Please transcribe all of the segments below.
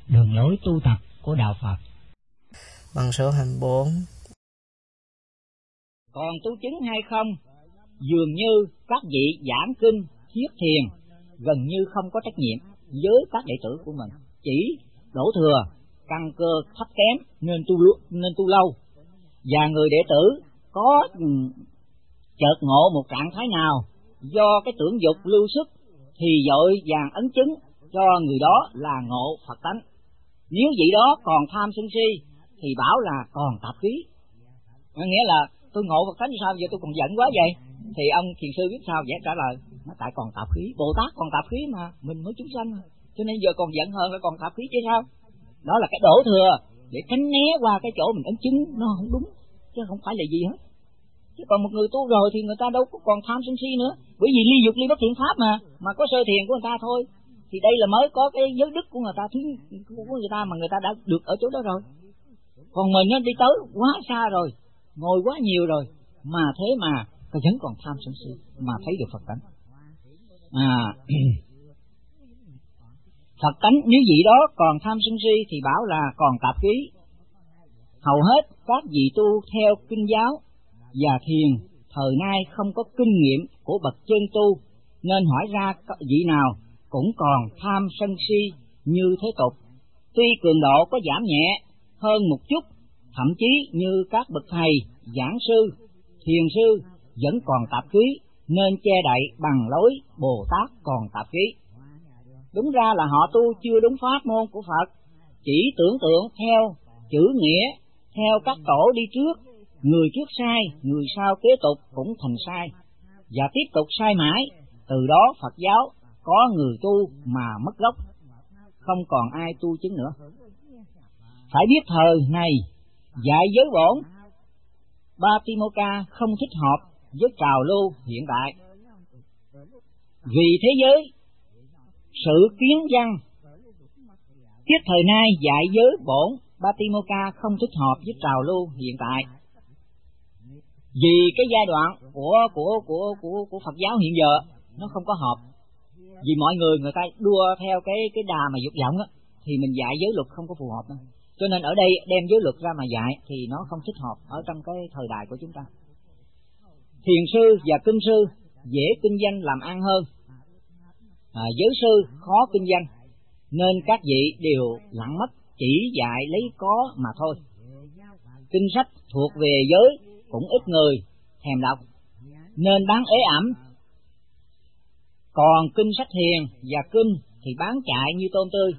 đường lối tu tập của đạo Phật. Bằng số 24. Còn tu chứng hay không, dường như các vị giảng kinh, thuyết thiền gần như không có trách nhiệm với các đệ tử của mình, chỉ đổ thừa, căn cơ thấp kém nên tu lâu. Và người đệ tử có chợt ngộ một trạng thái nào do cái tưởng dục lưu xuất thì vội vàng ấn chứng cho người đó là ngộ Phật tánh. Nếu vị đó còn tham sân si thì bảo là còn tạp khí. Nghĩa là tôi ngộ Phật tánh sao giờ tôi còn giận quá vậy? Thì ông thiền sư biết sao giải trả lời, nó tại còn tạp khí. Bồ Tát còn tạp khí mà, mình mới chúng sanh, cho nên giờ còn giận hơn là còn tạp khí chứ sao? Đó là cái đổ thừa để tránh né qua cái chỗ mình ấn chứng nó không đúng, chứ không phải là gì hết. Chứ còn một người tu rồi thì người ta đâu có còn tham sân si nữa, bởi vì ly dục ly bất thiện pháp mà có sơ thiền của người ta thôi. Thì đây là mới có cái giới đức của người ta, thứ của người ta mà người ta đã được ở chỗ đó rồi. Còn mình nó đi tới quá xa rồi, ngồi quá nhiều rồi, mà thế mà vẫn còn tham sân si mà thấy được Phật tánh. Phật tánh nếu vị đó còn tham sân si thì bảo là còn tạp khí. Hầu hết các vị tu theo kinh giáo và thiền thời nay không có kinh nghiệm của bậc chân tu, nên hỏi ra vị nào cũng còn tham sân si như thế tục. Tuy cường độ có giảm nhẹ hơn một chút, thậm chí như các bậc thầy, giảng sư, thiền sư vẫn còn tạp khí, nên che đậy bằng lối Bồ Tát còn tạp khí. Đúng ra là họ tu chưa đúng pháp môn của Phật, chỉ tưởng tượng theo chữ nghĩa, theo các tổ đi trước, người trước sai, người sau kế tục cũng thành sai, và tiếp tục sai mãi. Từ đó Phật giáo có người tu mà mất gốc, không còn ai tu chứng nữa. Phải biết thời này dạy giới bổn Patimokkha không thích hợp với trào lưu hiện tại. Vì thế giới sự kiến văn tiết thời nay dạy giới bổn Patimokkha không thích hợp với trào lưu hiện tại. Vì cái giai đoạn của Phật giáo hiện giờ nó không có hợp. Vì mọi người ta đua theo cái đà mà dục vọng á, thì mình dạy giới luật không có phù hợp đâu. Cho nên ở đây đem giới luật ra mà dạy thì nó không thích hợp ở trong cái thời đại của chúng ta. Thiền sư và kinh sư dễ kinh doanh làm ăn hơn, giới sư khó kinh doanh, nên các vị đều lặng mất, chỉ dạy lấy có mà thôi. Kinh sách thuộc về giới cũng ít người thèm đọc, nên bán ế ẩm. Còn kinh sách thiền và kinh thì bán chạy như tôm tươi.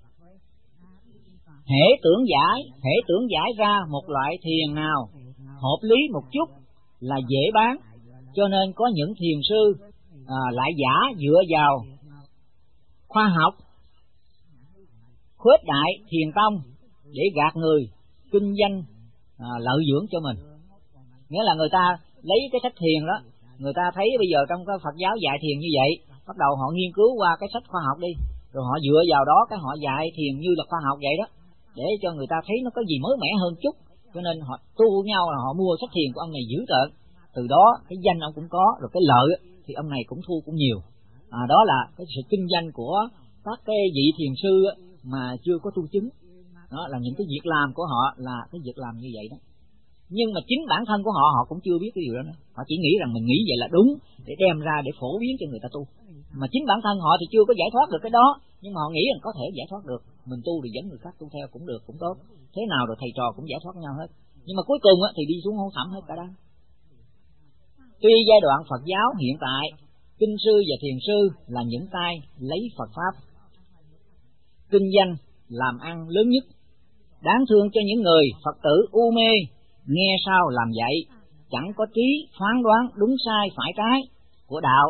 Hễ tưởng giải ra một loại thiền nào hợp lý một chút là dễ bán, cho nên có những thiền sư lại giả dựa vào khoa học khuếch đại thiền tông để gạt người kinh doanh lợi dưỡng cho mình. Nghĩa là người ta lấy cái sách thiền đó, người ta thấy bây giờ trong cái Phật giáo dạy thiền như vậy, bắt đầu họ nghiên cứu qua cái sách khoa học đi, rồi họ dựa vào đó cái họ dạy thiền như là khoa học vậy đó, để cho người ta thấy nó có gì mới mẻ hơn chút. Cho nên họ tu nhau là họ mua sách thiền của ông này dữ tợn, từ đó cái danh ông cũng có, rồi cái lợi thì ông này cũng thu cũng nhiều. Đó là cái sự kinh doanh của các cái vị thiền sư mà chưa có tu chứng. Đó là những cái việc làm của họ là cái việc làm như vậy đó. Nhưng mà chính bản thân của họ, họ cũng chưa biết cái điều đó nữa. Họ chỉ nghĩ rằng mình nghĩ vậy là đúng để đem ra để phổ biến cho người ta tu. Mà chính bản thân họ thì chưa có giải thoát được cái đó, nhưng mà họ nghĩ rằng có thể giải thoát được. Mình tu thì dẫn người khác tu theo cũng được, cũng tốt. Thế nào rồi thầy trò cũng giải thoát nhau hết. Nhưng mà cuối cùng thì đi xuống hố thẳm hết cả đó. Tuy giai đoạn Phật giáo hiện tại, kinh sư và thiền sư là những tay lấy Phật Pháp kinh doanh làm ăn lớn nhất. Đáng thương cho những người Phật tử u mê, nghe sao làm vậy, chẳng có trí phán đoán đúng sai phải trái của đạo,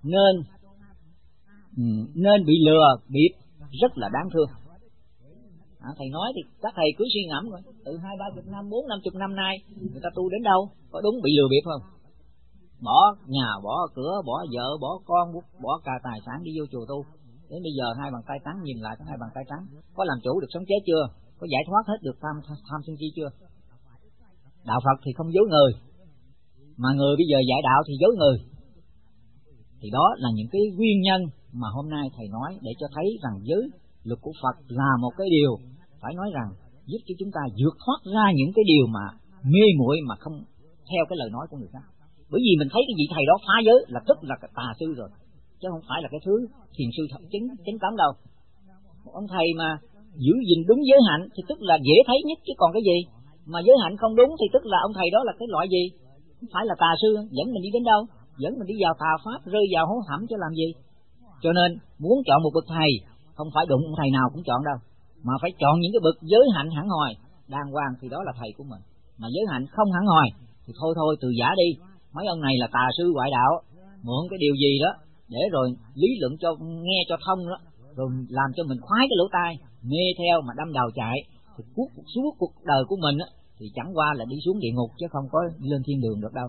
nên bị lừa bịp rất là đáng thương. Thầy nói thì các thầy cứ suy ngẫm rồi, từ 20-30 năm, 40-50 năm nay người ta tu đến đâu, có đúng bị lừa bịp không? Bỏ nhà, bỏ cửa, bỏ vợ, bỏ con, bỏ cả tài sản đi vô chùa tu. Đến bây giờ hai bàn tay trắng, nhìn lại có hai bàn tay trắng, có làm chủ được sống chết chưa? Có giải thoát hết được tham sân si chưa? Đạo Phật thì không dối người, mà người bây giờ dạy đạo thì dối người. Thì đó là những cái nguyên nhân mà hôm nay thầy nói để cho thấy rằng giới luật của Phật là một cái điều phải nói rằng giúp cho chúng ta vượt thoát ra những cái điều mà mê muội mà không theo cái lời nói của người khác. Bởi vì mình thấy cái vị thầy đó phá giới là tức là tà sư rồi, chứ không phải là cái thứ thiền sư chính tánh đâu. Một ông thầy mà giữ gìn đúng giới hạnh thì tức là dễ thấy nhất, chứ còn cái gì mà giới hạnh không đúng thì tức là ông thầy đó là cái loại gì? Không phải là tà sư, dẫn mình đi đến đâu? Dẫn mình đi vào tà pháp, rơi vào hố hẩm chứ làm gì. Cho nên muốn chọn một bậc thầy không phải đụng ông thầy nào cũng chọn đâu, mà phải chọn những cái bậc giới hạnh hẳn hòi đàng hoàng thì đó là thầy của mình. Mà giới hạnh không hẳn hòi thì thôi từ giả đi. Mấy ông này là tà sư ngoại đạo, mượn cái điều gì đó để rồi lý luận cho nghe cho thông đó, rồi làm cho mình khoái cái lỗ tai, mê theo mà đâm đầu chạy, thì suốt cuộc đời của mình thì chẳng qua là đi xuống địa ngục chứ không có lên thiên đường được đâu.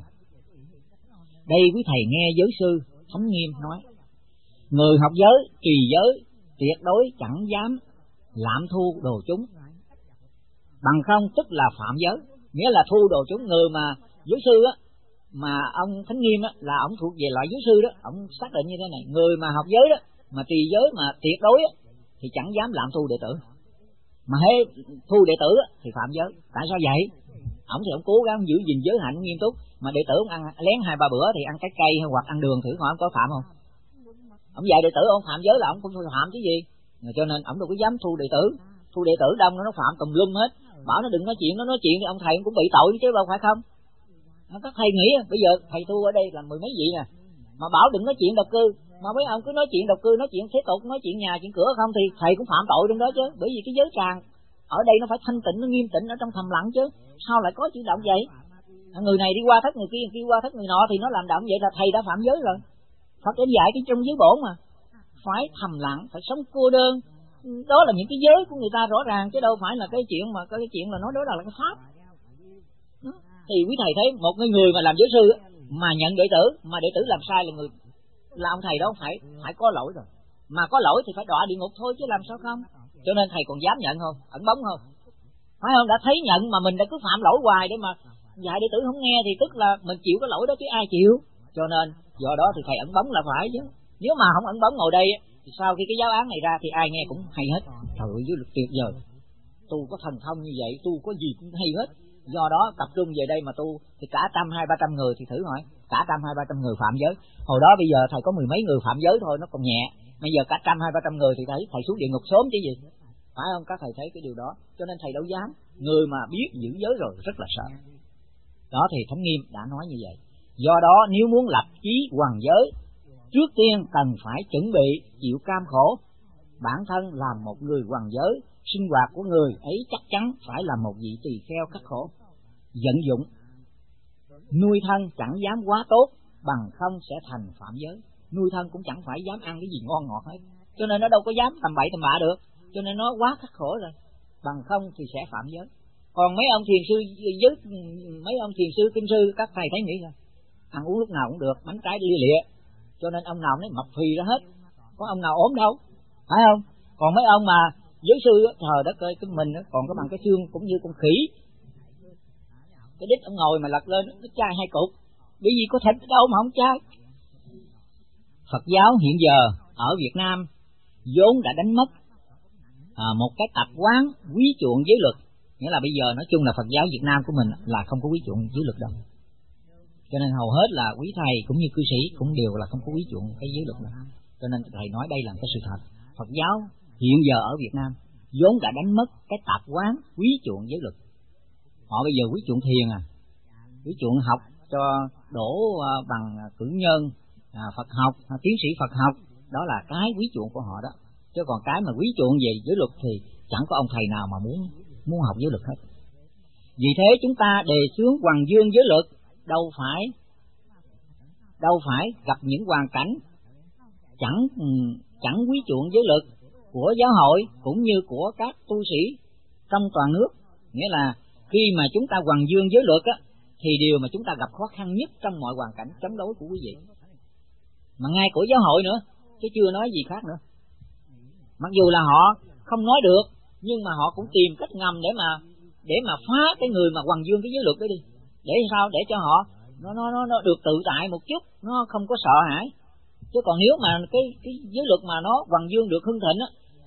Đây quý thầy nghe giới sư Thánh Nghiêm nói, người học giới, trì giới tuyệt đối chẳng dám lạm thu đồ chúng, bằng không tức là phạm giới, nghĩa là thu đồ chúng. Người mà giới sư á, mà ông Thánh Nghiêm á, là ông thuộc về loại giới sư đó, ông xác định như thế này: người mà học giới đó, mà trì giới mà tuyệt đối á, thì chẳng dám lạm thu đệ tử, mà hễ thu đệ tử á, thì phạm giới. Tại sao vậy? Ông thì ông cố gắng giữ gìn giới hạnh nghiêm túc, mà đệ tử ông ăn lén 2-3 bữa thì ăn trái cây hay hoặc ăn đường, thử hỏi ông có phạm không? Ông dạy đệ tử ông phạm giới là ông cũng phạm chứ gì. Cho nên ông đâu có dám thu đệ tử. Thu đệ tử đông nó phạm tùm lum hết, bảo nó đừng nói chuyện, nó nói chuyện thì ông thầy cũng bị tội chứ đâu phải không? Các thầy nghĩ bây giờ thầy thu ở đây là 10 mấy vị nè, mà bảo đừng nói chuyện độc cư, mà mấy ông cứ nói chuyện độc cư, nói chuyện thế tục, nói chuyện nhà chuyện cửa không thì thầy cũng phạm tội trong đó chứ. Bởi vì cái giới tràng ở đây nó phải thanh tịnh, nó nghiêm tịnh ở trong thầm lặng chứ, sao lại có chuyện động vậy? Người này đi qua thất người kia qua thất người nọ thì nó làm động vậy là thầy đã phạm giới rồi. Phật đã dạy cái trong giới bổn mà phải thầm lặng, phải sống cô đơn. Đó là những cái giới của người ta rõ ràng, chứ đâu phải là cái chuyện là nói đó là cái pháp. Thì quý thầy thấy một người mà làm giới sư mà nhận đệ tử, mà đệ tử làm sai là ông thầy đó phải có lỗi rồi. Mà có lỗi thì phải đọa địa ngục thôi chứ làm sao không. Cho nên thầy còn dám nhận không? Ẩn bóng không? Phải không? Đã thấy nhận mà mình đã cứ phạm lỗi hoài để mà dạy đệ tử không nghe thì tức là mình chịu cái lỗi đó chứ ai chịu. Cho nên do đó thì thầy ẩn bóng là phải chứ. Nếu mà không ẩn bóng ngồi đây thì sau khi cái giáo án này ra thì ai nghe cũng hay hết. Trời ơi, giới luật tuyệt vời. Tu có thần thông như vậy, tu có gì cũng hay hết. Do đó tập trung về đây mà tu thì cả 100-200-300 người thì thử hỏi, cả 100-200-300 người phạm giới. Hồi đó bây giờ thầy có 10 mấy người phạm giới thôi nó còn nhẹ. Bây giờ cả 100-200-300 người thì thấy thầy xuống địa ngục sớm chứ gì. Phải không? Các thầy thấy cái điều đó. Cho nên thầy đâu dám. Người mà biết giữ giới rồi rất là sợ. Đó thì Thánh Nghiêm đã nói như vậy. Do đó nếu muốn lập chí hoàng giới, trước tiên cần phải chuẩn bị chịu cam khổ. Bản thân làm một người hoàng giới, sinh hoạt của người ấy chắc chắn phải là một vị tỳ kheo khắc khổ, vận dụng, nuôi thân chẳng dám quá tốt, bằng không sẽ thành phạm giới. Nuôi thân cũng chẳng phải dám ăn cái gì ngon ngọt hết, cho nên nó đâu có dám tầm bậy tầm bạ được, cho nên nó quá khắc khổ rồi, bằng không thì sẽ phạm giới. Còn mấy ông thiền sư giới, mấy ông thiền sư kinh sư các thầy thấy nghĩ là ăn uống lúc nào cũng được, bánh trái lia lịa, cho nên ông nào nó mập phì ra hết, có ông nào ốm đâu, phải không? Còn mấy ông mà giới sư trời đất ơi, cái mình còn có bằng cái xương cũng như con khỉ, cái đít ông ngồi mà lật lên nó chai 2 cục, bởi vì có thịt đâu mà không chai. Phật giáo hiện giờ ở Việt Nam vốn đã đánh mất một cái tập quán quý chuộng giới luật, nghĩa là bây giờ nói chung là Phật giáo Việt Nam của mình là không có quý chuộng giới luật đâu, cho nên hầu hết là quý thầy cũng như cư sĩ cũng đều là không có quý chuộng cái giới luật đâu. Cho nên thầy nói đây là cái sự thật. Phật giáo hiện giờ ở Việt Nam vốn đã đánh mất cái tập quán quý chuộng giới luật. Họ bây giờ quý chuộng thiền, quý chuộng học cho đổ bằng cử nhân Phật học, tiến sĩ Phật học, đó là cái quý chuộng của họ đó. Chứ còn cái mà quý chuộng về giới luật thì chẳng có ông thầy nào mà muốn học giới luật hết. Vì thế chúng ta đề xướng hoằng dương giới luật, đâu phải gặp những hoàn cảnh chẳng quý chuộng giới luật của giáo hội cũng như của các tu sĩ trong toàn nước. Nghĩa là khi mà chúng ta hoằng dương giới luật thì điều mà chúng ta gặp khó khăn nhất trong mọi hoàn cảnh chống đối của quý vị, mà ngay của giáo hội nữa, chứ chưa nói gì khác nữa. Mặc dù là họ không nói được, nhưng mà họ cũng tìm cách ngầm để mà phá cái người mà hoằng dương cái giới luật đó đi. Để sao? Để cho họ nó được tự tại một chút, nó không có sợ hãi. Chứ còn nếu mà cái giới luật mà nó hoằng dương được hưng thịnh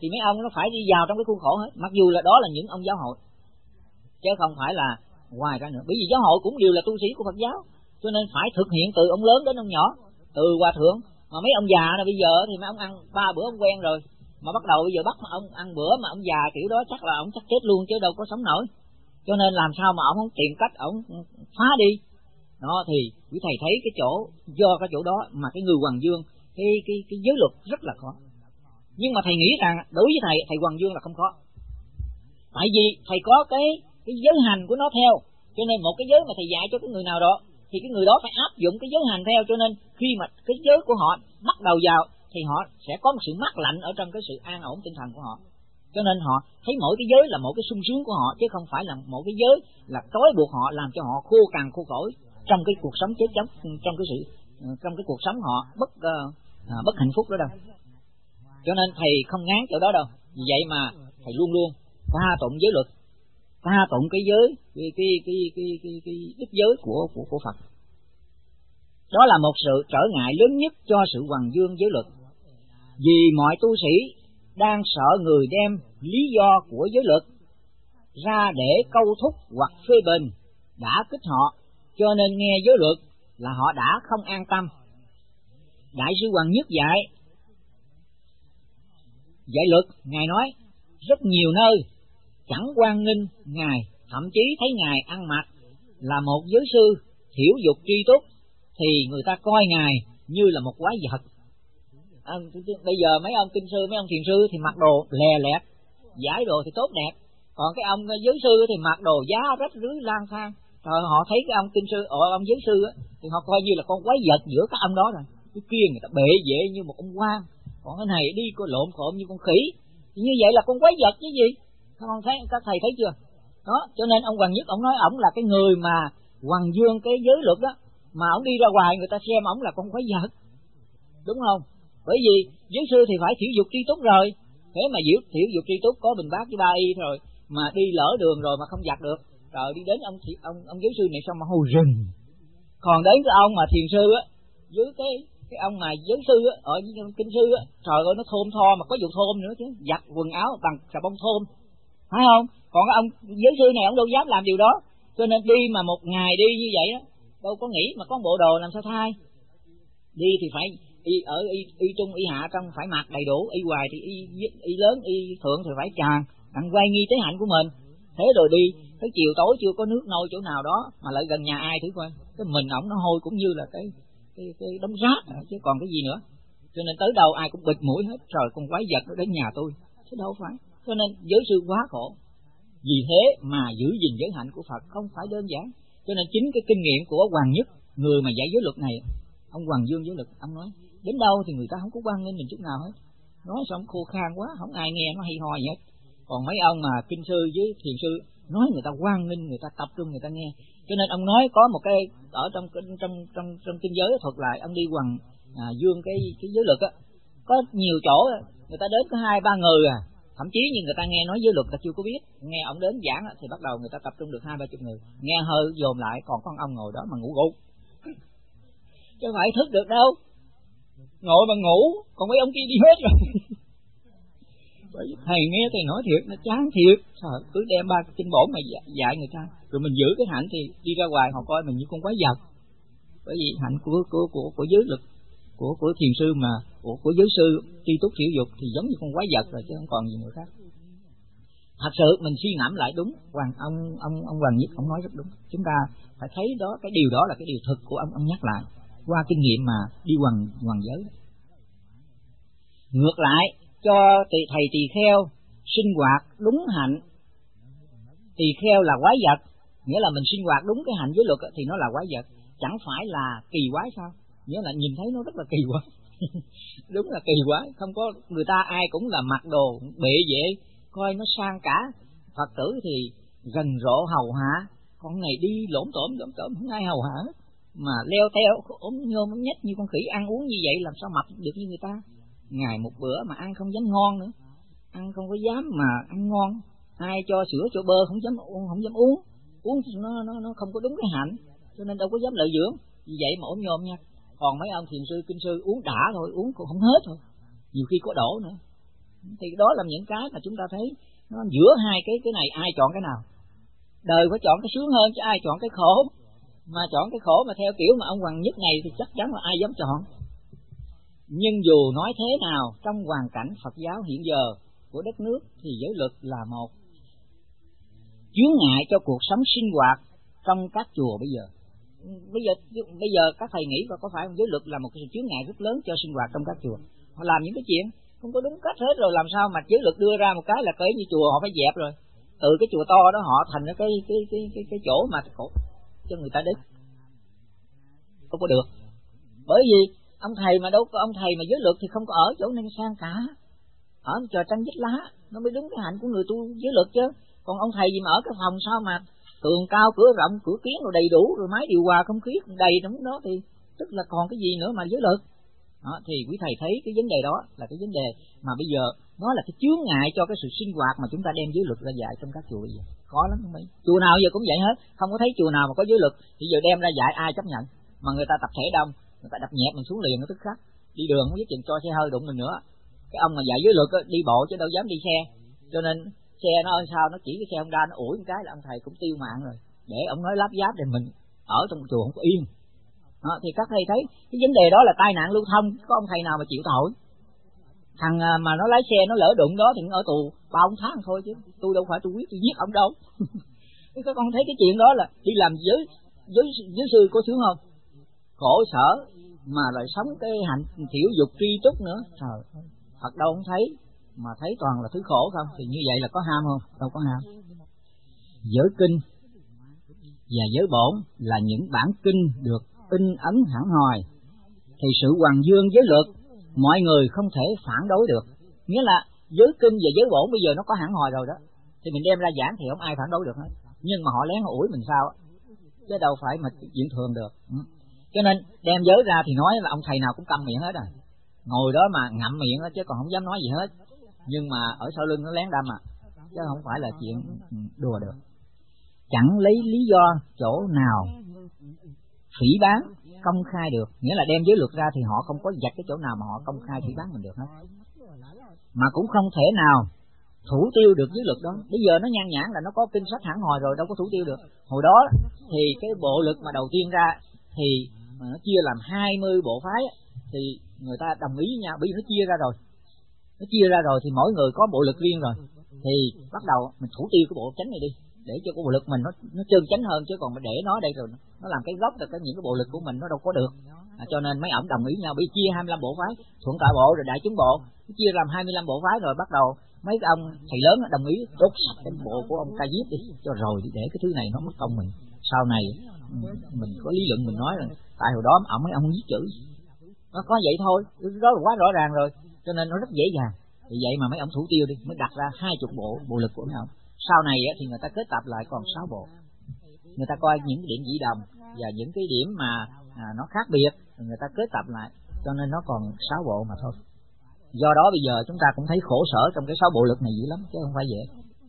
thì mấy ông nó phải đi vào trong cái khuôn khổ hết, mặc dù là đó là những ông giáo hội, chứ không phải là ngoài ra nữa. Bởi vì giáo hội cũng đều là tu sĩ của Phật giáo, cho nên phải thực hiện từ ông lớn đến ông nhỏ, từ hòa thượng. Mà mấy ông già này bây giờ thì mấy ông ăn 3 bữa ông quen rồi, mà bắt đầu bây giờ bắt mà ông ăn bữa mà ông già kiểu đó chắc là ông chắc chết luôn chứ đâu có sống nổi. Cho nên làm sao mà ông không tìm cách ông phá đi. Đó thì quý thầy thấy cái chỗ, do cái chỗ đó mà cái người Hoàng Dương cái giới luật rất là khó. Nhưng mà thầy nghĩ rằng đối với thầy Hoàng Dương là không khó. Tại vì thầy có cái giới hành của nó theo, cho nên một cái giới mà thầy dạy cho cái người nào đó thì cái người đó phải áp dụng cái giới hành theo, cho nên khi mà cái giới của họ bắt đầu vào thì họ sẽ có một sự mát lạnh ở trong cái sự an ổn tinh thần của họ. Cho nên họ thấy mỗi cái giới là một cái sung sướng của họ, chứ không phải là một cái giới là trói buộc họ, làm cho họ khô cằn khô cỏi trong cái cuộc sống chết chóc, trong cái cuộc sống họ bất hạnh phúc đó đâu. Cho nên thầy không ngán chỗ đó đâu. Vì vậy mà thầy luôn luôn ca tụng giới luật, ca tụng cái giới, cái đức giới của Phật. Đó là một sự trở ngại lớn nhất cho sự hoằng dương giới luật. Vì mọi tu sĩ đang sợ người đem lý do của giới luật ra để câu thúc hoặc phê bình, đã kích họ, cho nên nghe giới luật là họ đã không an tâm. Đại sư Hoàng Nhất dạy luật, Ngài nói rất nhiều nơi chẳng hoan nghênh Ngài, thậm chí thấy Ngài ăn mặc là một giới sư thiểu dục tri túc thì người ta coi Ngài như là một quái vật. Bây giờ mấy ông kinh sư, mấy ông thiền sư thì mặc đồ lè lẹt, giải đồ thì tốt đẹp, còn cái ông giới sư thì mặc đồ giá rách rưới lang thang. Rồi họ thấy cái ông kinh sư, ông giới sư thì họ coi như là con quái vật giữa các ông đó rồi. Cái kia người ta bệ vệ như một ông quan, còn cái này đi coi lộn xộn như con khỉ. Như vậy là con quái vật chứ gì? Các thầy thấy chưa? Đó, cho nên ông Hoàng Nhất ông nói ổng là cái người mà hoằng dương cái giới luật đó, mà ổng đi ra ngoài người ta xem ổng là con quái vật, đúng không? Bởi vì giới sư thì phải thiểu dục tri túc rồi, thế mà thiểu dục tri túc có bình bát với 3 y rồi mà đi lỡ đường rồi mà không giặt được, rồi đi đến ông giới sư này xong mà hô rừng. Còn đến cái ông mà thiền sư á, với cái ông mà giới sư á, ở kinh sư á, trời ơi nó thơm tho mà có vụ thơm nữa chứ, giặt quần áo bằng xà bông thơm, phải không? Còn cái ông giới sư này ông đâu dám làm điều đó, cho nên đi mà một ngày đi như vậy á, đâu có nghĩ mà có bộ đồ làm sao thay. Đi thì phải y trung y hạ trong phải mặc đầy đủ, y hoài thì y lớn y thượng thì phải tràn đặng quay nghi tế hạnh của mình. Thế rồi đi tới chiều tối chưa có nước nôi chỗ nào đó mà lại gần nhà ai thử coi, cái mình ổng nó hôi cũng như là cái đống rác chứ còn cái gì nữa. Cho nên tới đâu ai cũng bịt mũi hết, trời con quái vật nó đến nhà tôi, chứ đâu phải. Cho nên giới sư quá khổ. Vì thế mà giữ gìn giới hạnh của Phật không phải đơn giản. Cho nên chính cái kinh nghiệm của Hoàng Nhất, người mà dạy giới luật này, ông Hoàng Dương giới luật, ông nói đến đâu thì người ta không có quan nghênh mình chút nào hết. Nói xong khô khan quá, không ai nghe nó hay ho gì hết. Còn mấy ông mà kinh sư với thiền sư nói người ta quan nghênh, người ta tập trung người ta nghe. Cho nên ông nói có một cái ở trong kinh giới thuật lại, ông đi Hoàng Dương cái giới luật á, có nhiều chỗ người ta đến có 2-3 người thậm chí như người ta nghe nói giới luật ta chưa có biết, nghe ông đến giảng thì bắt đầu người ta tập trung được 20-30 người, nghe hơi dồn lại còn có ông ngồi đó mà ngủ gục, chứ phải thức được đâu, ngồi mà ngủ, còn mấy ông kia đi hết rồi. Bởi vì thầy nghe thầy nói thiệt, nó chán thiệt, trời, cứ đem 3 kinh bổn mà dạy người ta, rồi mình giữ cái hạnh thì đi ra ngoài họ coi mình như con quái vật. Bởi vì hạnh của giới luật, của thiền sư mà của giới sư tri túc thiểu dục thì giống như con quái vật rồi chứ không còn gì nữa khác. Thật sự mình suy ngẫm lại đúng, ông Hoàng Nhất ông nói rất đúng. Chúng ta phải thấy đó, cái điều đó là cái điều thực của ông nhắc lại qua kinh nghiệm mà đi hoàng giới. Ngược lại cho thầy tỳ kheo sinh hoạt đúng hạnh, tỳ kheo là quái vật, nghĩa là mình sinh hoạt đúng cái hạnh giới luật thì nó là quái vật, chẳng phải là kỳ quái sao? Nghĩa là nhìn thấy nó rất là kỳ quái. Đúng là kỳ quái, không có người ta ai cũng là mặc đồ bệ vệ, coi nó sang cả. Phật tử thì rần rộ hầu hạ, con này đi lổm tổm không ai hầu hạ hết, mà leo teo ốm nhôm ốm nhách như con khỉ, ăn uống như vậy làm sao mập được như người ta. Ngày một bữa mà ăn không dám ngon nữa, ăn không có dám mà ăn ngon, ai cho sữa cho bơ không dám uống nó không có đúng cái hạnh, cho nên đâu có dám lợi dưỡng, vì vậy mà ốm nhôm nha. Còn mấy ông thiền sư kinh sư uống đã thôi, uống cũng không hết thôi, nhiều khi có đổ nữa. Thì đó là những cái mà chúng ta thấy nó giữa hai cái này ai chọn cái nào. Đời phải chọn cái sướng hơn chứ ai chọn cái khổ. Mà chọn cái khổ mà theo kiểu mà ông Hoàng Nhất này thì chắc chắn là ai dám chọn. Nhưng dù nói thế nào, trong hoàn cảnh Phật giáo hiện giờ của đất nước thì giới luật là một chướng ngại cho cuộc sống sinh hoạt trong các chùa bây giờ. Bây giờ các thầy nghĩ có phải giới luật là một cái sự chướng ngại rất lớn cho sinh hoạt trong các chùa. Họ làm những cái chuyện không có đúng cách hết rồi, làm sao mà giới luật đưa ra một cái là cỡ như chùa họ phải dẹp rồi. Từ cái chùa to đó họ thành cái chỗ mà cho người ta đến. Không có được. Bởi vì ông thầy mà đâu có ông thầy mà giới luật thì không có ở chỗ nên sang cả. Ở trò tranh vách lá nó mới đúng cái hạnh của người tu giới luật chứ. Còn ông thầy gì mà ở cái phòng sao mà tường cao, cửa rộng, cửa kiến rồi đầy đủ, rồi máy điều hòa không khí đầy trong đó thì tức là còn cái gì nữa mà giới luật. Đó, thì quý thầy thấy cái vấn đề đó là cái vấn đề mà bây giờ nó là cái chướng ngại cho cái sự sinh hoạt mà chúng ta đem giới luật ra dạy trong các chùa bây giờ. Khó lắm không mấy. Chùa nào giờ cũng vậy hết, không có thấy chùa nào mà có giới luật thì giờ đem ra dạy ai chấp nhận. Mà người ta tập thể đông, người ta đập nhẹ mình xuống liền nó tức khắc. Đi đường không biết chừng cho xe hơi đụng mình nữa. Cái ông mà dạy giới luật đi bộ chứ đâu dám đi xe. Cho nên xe nó ơi sao nó chỉ cái xe Honda nó ủi một cái là ông thầy cũng tiêu mạng rồi. Để ông nói láp giáp thì mình ở trong chùa không có yên. Đó, thì các thầy thấy cái vấn đề đó là tai nạn lưu thông, có ông thầy nào mà chịu tội. Thằng mà nó lái xe nó lỡ đụng đó thì nó ở tù 3 tháng thôi chứ tôi đâu phải tôi quyết tôi giết ông đâu. Các con thấy cái chuyện đó là đi làm giới sư có sướng không? Khổ sở mà lại sống cái hạnh thiểu dục tri túc nữa. Trời, Phật đâu không thấy mà thấy toàn là thứ khổ không, thì như vậy là có ham không? Đâu có ham. Giới kinh và giới bổn là những bản kinh được in ấn hẳn hoi, thì sự hoàng dương giới luật mọi người không thể phản đối được. Nghĩa là giới kinh và giới bổn bây giờ nó có hẳn hoi rồi đó, thì mình đem ra giảng thì không ai phản đối được hết. Nhưng mà họ lén họ ủi mình sao chứ đâu phải mà chuyện thường được. Cho nên đem giới ra thì nói là ông thầy nào cũng câm miệng hết rồi, ngồi đó mà ngậm miệng đó, chứ còn không dám nói gì hết. Nhưng mà ở sau lưng nó lén đâm chứ không phải là chuyện đùa được. Chẳng lấy lý do chỗ nào phỉ báng công khai được, nghĩa là đem giới luật ra thì họ không có vạch cái chỗ nào mà họ công khai phỉ báng mình được hết. Mà cũng không thể nào thủ tiêu được giới luật đó. Bây giờ nó nhan nhản là nó có kinh sách hẳn hoi rồi, đâu có thủ tiêu được. Hồi đó thì cái bộ luật mà đầu tiên ra thì nó chia làm 20 bộ phái thì người ta đồng ý nhau, bởi vì nó chia ra rồi. Nó chia ra rồi thì mỗi người có bộ luật riêng rồi. Thì bắt đầu mình thủ tiêu cái bộ chánh này đi, để cho cái bộ luật mình nó chân chánh hơn, chứ còn mà để nó đây rồi nó làm cái gốc rồi những cái bộ luật của mình nó đâu có được. Cho nên mấy ổng đồng ý nhau, bị chia 25 bộ phái, thuận tọa bộ rồi đại chúng bộ, chia làm 25 bộ phái rồi bắt đầu mấy cái ông thầy lớn đồng ý đốt sạch cái bộ của ông Ca Diếp đi, cho rồi để cái thứ này nó mất công mình. Sau này mình có lý luận mình nói là tại hồi đó ổng mấy ông viết chữ, nó có vậy thôi, đó là quá rõ ràng rồi, cho nên nó rất dễ dàng. Vì vậy mà mấy ông thủ tiêu đi mới đặt ra 20 bộ luật của mấy ông. Sau này thì người ta kết tập lại còn 6 bộ. Người ta coi những cái điểm dị đồng và những cái điểm mà nó khác biệt, người ta kết tập lại, cho nên nó còn 6 bộ mà thôi. Do đó bây giờ chúng ta cũng thấy khổ sở trong cái 6 bộ luật này dữ lắm, chứ không phải dễ.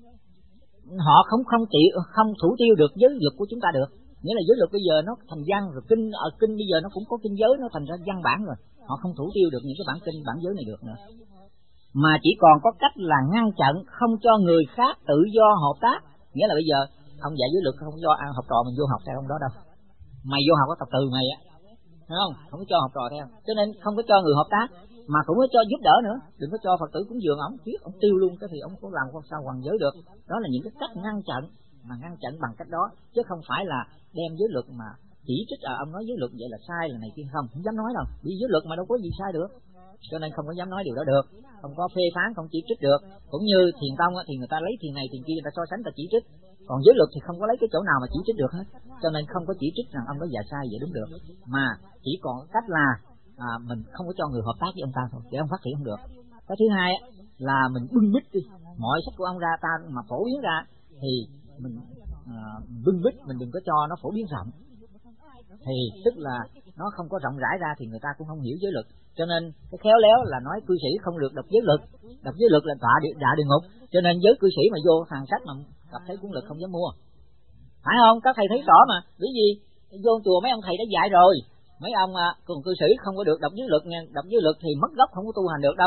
Họ không thủ tiêu được giới luật của chúng ta được. Nghĩa là giới luật bây giờ nó thành văn rồi, kinh bây giờ nó cũng có kinh giới, nó thành ra văn bản rồi. Họ không thủ tiêu được những cái bản kinh, bản giới này được nữa. Mà chỉ còn có cách là ngăn chặn không cho người khác tự do hợp tác. Nghĩa là bây giờ ông dạy giới luật không cho học trò mình vô học theo ông đó đâu. Mày vô học có tập từ mày á, thấy không? Không có cho học trò theo, cho nên không có cho người hợp tác, mà cũng có cho giúp đỡ nữa. Đừng có cho Phật tử cúng dường ông, giết ông tiêu luôn cái thì ông có làm con sao hoàng giới được. Đó là những cái cách ngăn chặn, mà ngăn chặn bằng cách đó, chứ không phải là đem giới luật mà chỉ trích ông nói giới luật vậy là sai là này kia, không dám nói đâu. Vì giới luật mà đâu có gì sai được, cho nên không có dám nói điều đó được, không có phê phán, không chỉ trích được. Cũng như thiền tông thì người ta lấy thiền này thiền kia người ta so sánh, ta chỉ trích. Còn giới luật thì không có lấy cái chỗ nào mà chỉ trích được hết, cho nên không có chỉ trích rằng ông đó dạy sai vậy đúng được, mà chỉ còn cách là mình không có cho người hợp tác với ông ta thôi, để ông phát triển không được. Cái thứ hai là mình bưng bít đi mọi sách của ông ra, ta mà phổ biến ra thì mình bưng bít, mình đừng có cho nó phổ biến rộng, thì tức là nó không có rộng rãi ra thì người ta cũng không hiểu giới luật. Cho nên cái khéo léo là nói cư sĩ không được đọc giới luật là đọa địa ngục. Cho nên giới cư sĩ mà vô hàng sách mà gặp thấy cuốn luật không dám mua, phải không? Các thầy thấy rõ mà. Bởi vì vô chùa mấy ông thầy đã dạy rồi, mấy ông cùng cư sĩ không có được đọc giới luật nha. Đọc giới luật thì mất gốc, không có tu hành được đâu.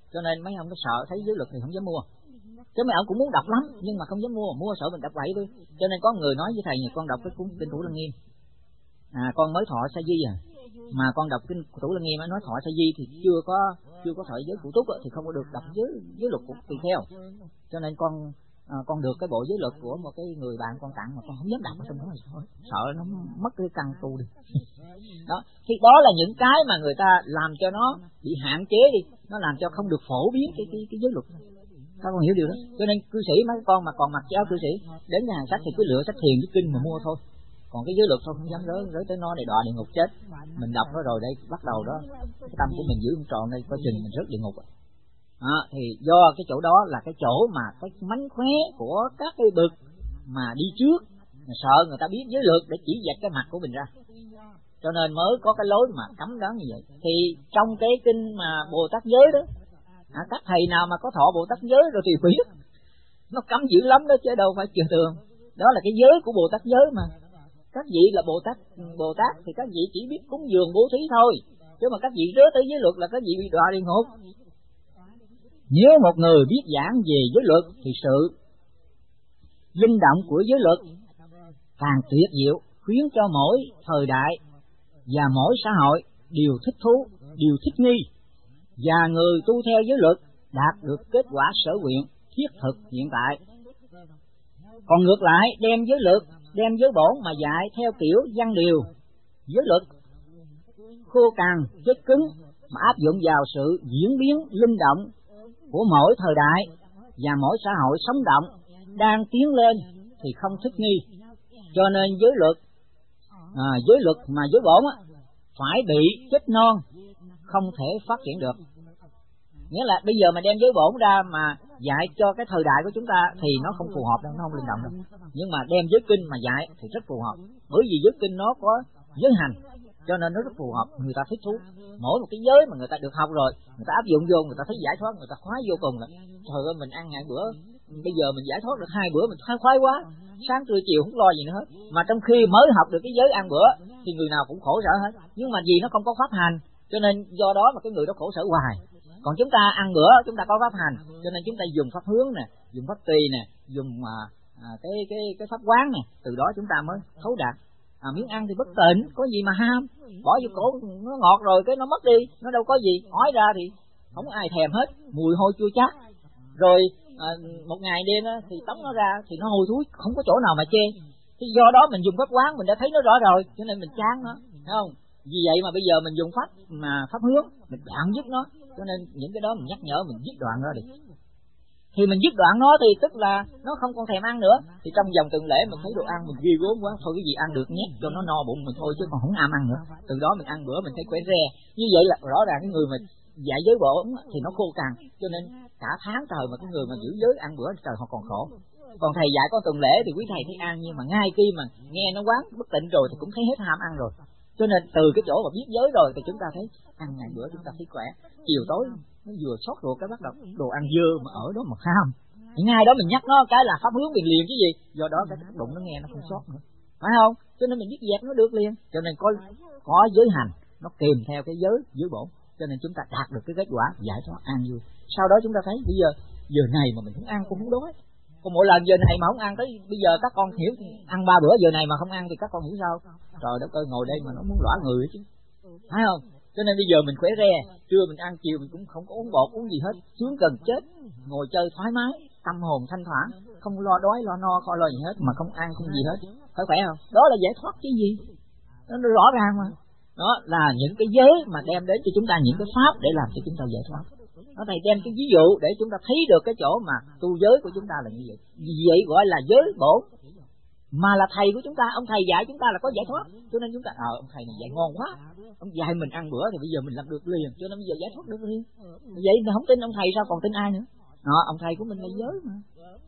cho nên mấy ông có sợ thấy giới luật thì không dám mua. Chứ mấy ông cũng muốn đọc lắm nhưng mà không dám mua sợ mình đọc bậy thôi. Cho nên có người nói với thầy con đọc cái cuốn Kinh Thủ Lăng Nghiêm. Con mới thọ sa di mà con đọc Kinh Thủ Lăng Nghiêm nói thọ sa di thì chưa có thọ giới phụ túc thì không có được đọc giới luật của tỳ kheo. Cho nên con được cái bộ giới luật của một cái người bạn con tặng mà con không dám đọc ở trong đó, sợ nó mất cái căn tu đi. Đó, thì đó là những cái mà người ta làm cho nó bị hạn chế đi, nó làm cho không được phổ biến cái giới luật. Các con hiểu điều đó. Cho nên cư sĩ mấy con mà còn mặc áo cư sĩ đến nhà hàng sách thì cứ lựa sách thiền với kinh mà mua thôi. Còn cái giới luật thôi không dám rớt tới nó để đọa địa ngục chết. Mình đọc nó rồi đây bắt đầu đó cái tâm của mình giữ không trọn đây coi chừng mình rớt địa ngục. Thì do cái chỗ đó là cái chỗ mà cái mánh khóe của các cái bậc mà đi trước, sợ người ta biết giới luật để chỉ dạch cái mặt của mình ra, cho nên mới có cái lối mà cấm đoán như vậy. Thì trong cái kinh mà Bồ Tát giới đó, các thầy nào mà có thọ Bồ Tát giới rồi thì biết nó cấm dữ lắm đó chứ đâu phải trừ thường. Đó là cái giới của Bồ Tát giới mà. Các vị là Bồ Tát thì các vị chỉ biết cúng dường bố thí thôi, chứ mà các vị rớt tới giới luật là các vị bị đọa địa ngục. Nếu một người biết giảng về giới luật thì sự linh động của giới luật càng tuyệt diệu, khiến cho mỗi thời đại và mỗi xã hội đều thích thú, đều thích nghi, và người tu theo giới luật đạt được kết quả sở nguyện thiết thực hiện tại. Còn ngược lại, đem giới bổn mà dạy theo kiểu văn điều, giới luật khô cằn, chết cứng mà áp dụng vào sự diễn biến linh động của mỗi thời đại và mỗi xã hội sống động đang tiến lên thì không thích nghi. Cho nên giới luật mà giới bổn phải bị chết non, không thể phát triển được. Nghĩa là bây giờ mà đem giới bổn ra mà dạy cho cái thời đại của chúng ta thì nó không phù hợp đâu, nó không linh động đâu. Nhưng mà đem giới kinh mà dạy thì rất phù hợp, bởi vì giới kinh nó có giới hành, cho nên nó rất phù hợp, người ta thích thú. Mỗi một cái giới mà người ta được học rồi, người ta áp dụng vô, người ta thấy giải thoát, người ta khoái vô cùng. Trời ơi, mình ăn ngày bữa, bây giờ mình giải thoát được 2 bữa mình khoái quá, sáng trưa chiều không lo gì nữa hết. Mà trong khi mới học được cái giới ăn bữa thì người nào cũng khổ sở hết, nhưng mà vì nó không có pháp hành, cho nên do đó mà cái người đó khổ sở hoài. Còn chúng ta ăn bữa chúng ta có pháp hành, cho nên chúng ta dùng pháp hướng nè, dùng pháp trì nè, dùng cái pháp quán nè, từ đó chúng ta mới thấu đạt. Miếng ăn thì bất tịnh, có gì mà ham, bỏ vô cổ nó ngọt rồi cái nó mất đi, nó đâu có gì, ói ra thì không ai thèm hết, mùi hôi chua chát. Rồi một ngày đêm thì tống nó ra thì nó hôi thối, không có chỗ nào mà chê. Thì do đó mình dùng pháp quán mình đã thấy nó rõ rồi, cho nên mình chán nó, thấy không? Vì vậy mà bây giờ mình dùng pháp hướng, mình đoạn dứt nó, cho nên những cái đó mình nhắc nhở mình dứt đoạn ra đi. Thì mình dứt đoạn nó thì tức là nó không còn thèm ăn nữa. Thì trong vòng tuần lễ mình thấy đồ ăn mình ghê gớm quá, thôi cái gì ăn được nhét cho nó no bụng mình thôi chứ còn không am ăn nữa. Từ đó mình ăn bữa mình thấy khỏe re. Như vậy là rõ ràng cái người mà dạy giới bổn thì nó khô cằn, cho nên cả tháng trời mà cái người mà giữ giới ăn bữa trời họ còn khổ. Còn thầy dạy có tuần lễ thì quý thầy thấy ăn, nhưng mà ngay khi mà nghe nó quán bất tịnh rồi thì cũng thấy hết ham ăn rồi. Cho nên từ cái chỗ mà biết giới rồi thì chúng ta thấy ăn ngày bữa chúng ta thấy khỏe, chiều tối nó vừa sót ruột cái bắt đầu đồ ăn dơ mà ở đó mà ham. Thì ngay đó mình nhắc nó cái là pháp hướng liền chứ gì, do đó cái tác động nó nghe nó không sót nữa, phải không? Cho nên mình dứt dẹp nó được liền. Cho nên có giới hành nó kèm theo cái giới bổn, cho nên chúng ta đạt được cái kết quả giải thoát an vui. Sau đó chúng ta thấy bây giờ này mà mình không ăn cũng không đói. Còn mỗi lần giờ này mà không ăn tới bây giờ các con hiểu ăn 3 bữa, giờ này mà không ăn thì các con hiểu sao? Trời đất ơi, ngồi đây mà nó muốn lõa người chứ, phải không? Cho nên bây giờ mình khỏe re, trưa mình ăn, chiều mình cũng không có uống bột uống gì hết, sướng gần chết, ngồi chơi thoải mái, tâm hồn thanh thản, không lo đói lo no không lo gì hết, mà không ăn không gì hết, phải khỏe không? Đó là giải thoát chứ gì? Nó rõ ràng mà. Đó là những cái giới mà đem đến cho chúng ta những cái pháp để làm cho chúng ta giải thoát. Nó thầy đem cái ví dụ để chúng ta thấy được cái chỗ mà tu giới của chúng ta là như vậy. Vì vậy gọi là giới bổn. Mà là thầy của chúng ta, ông thầy dạy chúng ta là có giải thoát, cho nên chúng ta ông thầy này dạy ngon quá, ông dạy mình ăn bữa thì bây giờ mình làm được liền, cho nên bây giờ giải thoát được liền. Vậy mà không tin ông thầy sao còn tin ai nữa? Ông thầy của mình là giới mà.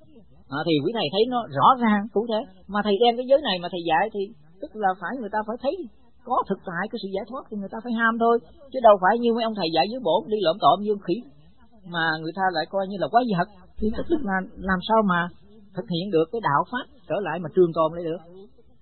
Thì quý thầy thấy nó rõ ràng cụ thể, mà thầy đem cái giới này mà thầy dạy thì tức là phải người ta phải thấy có thực tại cái sự giải thoát thì người ta phải ham thôi, chứ đâu phải như mấy ông thầy dạy giới bổn đi lộn tộm như khỉ mà người ta lại coi như là quái vật, thì tức là làm sao mà thực hiện được cái đạo pháp trở lại mà trường tồn lại được.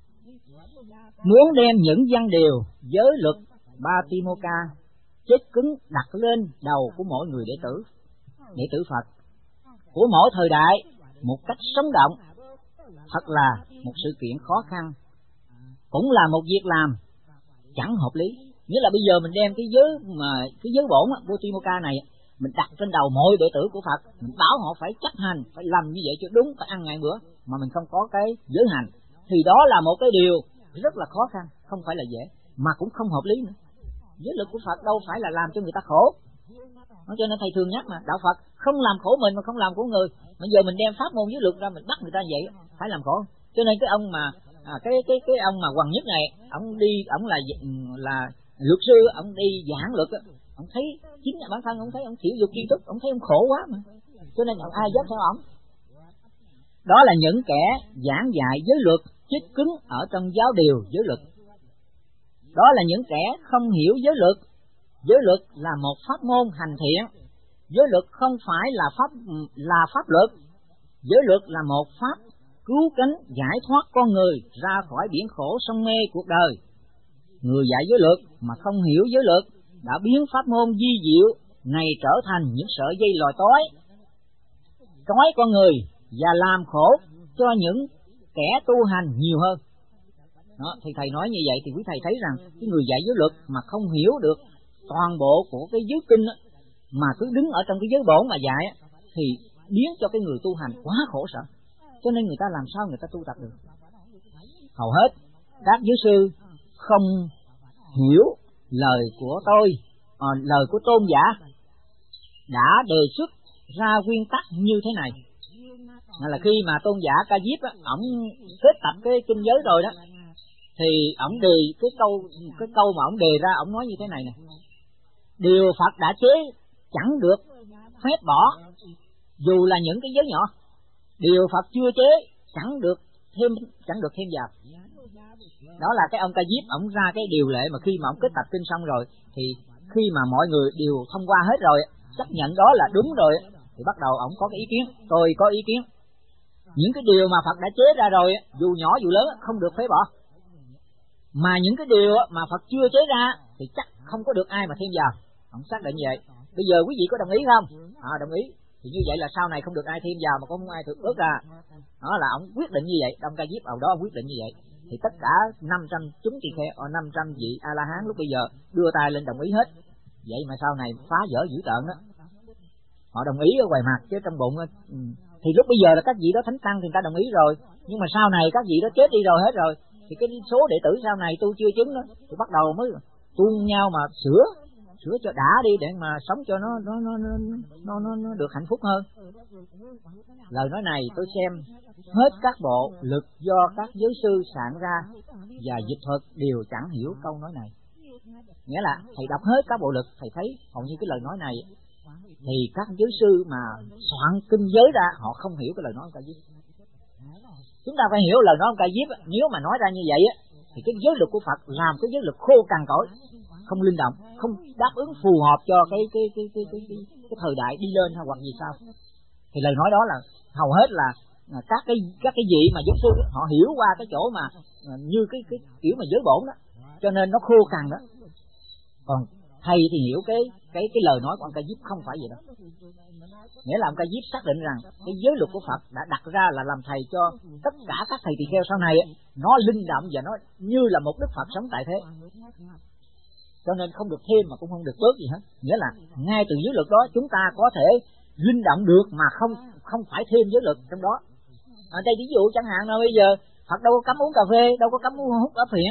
Muốn đem những văn điều giới luật Patimokkha chết cứng đặt lên đầu của mỗi người đệ tử đệ tử Phật của mỗi thời đại một cách sống động, thật là một sự kiện khó khăn, cũng là một việc làm chẳng hợp lý. Nghĩa là bây giờ mình đem cái giới bổn Votimokkha này mình đặt trên đầu mọi đệ tử của Phật, mình bảo họ phải chấp hành, phải làm như vậy cho đúng, phải ăn ngày bữa, mà mình không có cái giới hành, thì đó là một cái điều rất là khó khăn, không phải là dễ, mà cũng không hợp lý nữa. Giới luật của Phật đâu phải là làm cho người ta khổ. Cho nên thầy thường nhắc mà, đạo Phật không làm khổ mình mà không làm khổ người. Bây giờ mình đem pháp môn giới luật ra mình bắt người ta vậy, phải làm khổ. Cho nên cái ông mà cái ông mà Hoàng Nhất này, ông là luật sư, ông đi giảng luật, ông thấy chính bản thân ông thấy ông thiểu dục tri túc, ông thấy ông khổ quá mà, cho nên ai dám theo ông. Đó là những kẻ giảng dạy giới luật chích cứng ở trong giáo điều giới luật. Đó là những kẻ không hiểu giới luật. Giới luật là một pháp môn hành thiện. Giới luật không phải là pháp luật. Giới luật là một pháp cứu cánh giải thoát con người ra khỏi biển khổ sông mê cuộc đời. Người dạy giới luật mà không hiểu giới luật đã biến pháp môn di diệu này trở thành những sợi dây lòi tối, trói con người và làm khổ cho những kẻ tu hành nhiều hơn. Đó, thì thầy nói như vậy thì quý thầy thấy rằng cái người dạy giới luật mà không hiểu được toàn bộ của cái giới kinh mà cứ đứng ở trong cái giới bổn mà dạy thì biến cho cái người tu hành quá khổ sở. Cho nên người ta làm sao người ta tu tập được? Hầu hết các giới sư không hiểu lời của tôi, lời của tôn giả đã đề xuất ra nguyên tắc như thế này. Là khi mà tôn giả Ca Diếp ổng kết tập cái kinh giới rồi đó, thì ổng đề cái câu mà ổng đề ra, ổng nói như thế này nè: điều Phật đã chế chẳng được phép bỏ, dù là những cái giới nhỏ. Điều Phật chưa chế chẳng được thêm vào. Đó là cái ông Ca Diếp ổng ra cái điều lệ mà khi mà ổng kết tập kinh xong rồi, thì khi mà mọi người đều thông qua hết rồi, chấp nhận đó là đúng rồi, thì bắt đầu ổng có cái ý kiến, tôi có ý kiến. Những cái điều mà Phật đã chế ra rồi, dù nhỏ dù lớn không được phế bỏ. Mà những cái điều mà Phật chưa chế ra thì chắc không có được ai mà thêm vào. Ông xác định như vậy. Bây giờ quý vị có đồng ý không? Đồng ý. Thì như vậy là sau này không được ai thêm vào mà không ai được bớt ra. Đó là ông quyết định như vậy. Đông Ca Diếp ở đó ông quyết định như vậy. Thì tất cả 500 chúng tỳ kheo, 500 vị A La Hán lúc bây giờ đưa tay lên đồng ý hết. Vậy mà sau này phá vỡ dữ tợn đó. Họ đồng ý ở ngoài mặt chứ trong bụng thì lúc bây giờ là các vị đó thánh tăng thì người ta đồng ý rồi, nhưng mà sau này các vị đó chết đi rồi hết rồi, thì cái số đệ tử sau này tu chưa chứng đó thì bắt đầu mới tuôn nhau mà sửa cho đã đi để mà sống cho nó được hạnh phúc hơn. Lời nói này tôi xem hết các bộ lực do các giới sư soạn ra và dịch thuật đều chẳng hiểu câu nói này. Nghĩa là thầy đọc hết các bộ lực, thầy thấy hầu như cái lời nói này thì các giới sư mà soạn kinh giới ra họ không hiểu cái lời nói của Ca Diếp. Chúng ta phải hiểu lời nói của Ca Diếp. Nếu mà nói ra như vậy thì cái giới luật của Phật làm cái giới luật khô cằn cỗi, không linh động, không đáp ứng phù hợp cho cái thời đại đi lên hay hoặc gì sao. Thì lời nói đó là hầu hết là các cái vị mà giới sư họ hiểu qua cái chỗ mà như cái kiểu mà giới bổn đó, cho nên nó khô cằn đó. Còn thầy thì hiểu cái lời nói của ông Ca Diếp không phải vậy đâu. Nghĩa là ông Ca Diếp xác định rằng cái giới luật của Phật đã đặt ra là làm thầy cho tất cả các thầy tỳ kheo sau này, nó linh động và nó như là một Đức Phật sống tại thế. Cho nên không được thêm mà cũng không được bớt gì hết. Nghĩa là ngay từ giới luật đó chúng ta có thể linh động được mà không phải thêm giới luật trong đó. Ở đây ví dụ chẳng hạn là bây giờ Phật đâu có cấm uống cà phê, đâu có cấm hút ớt phiện.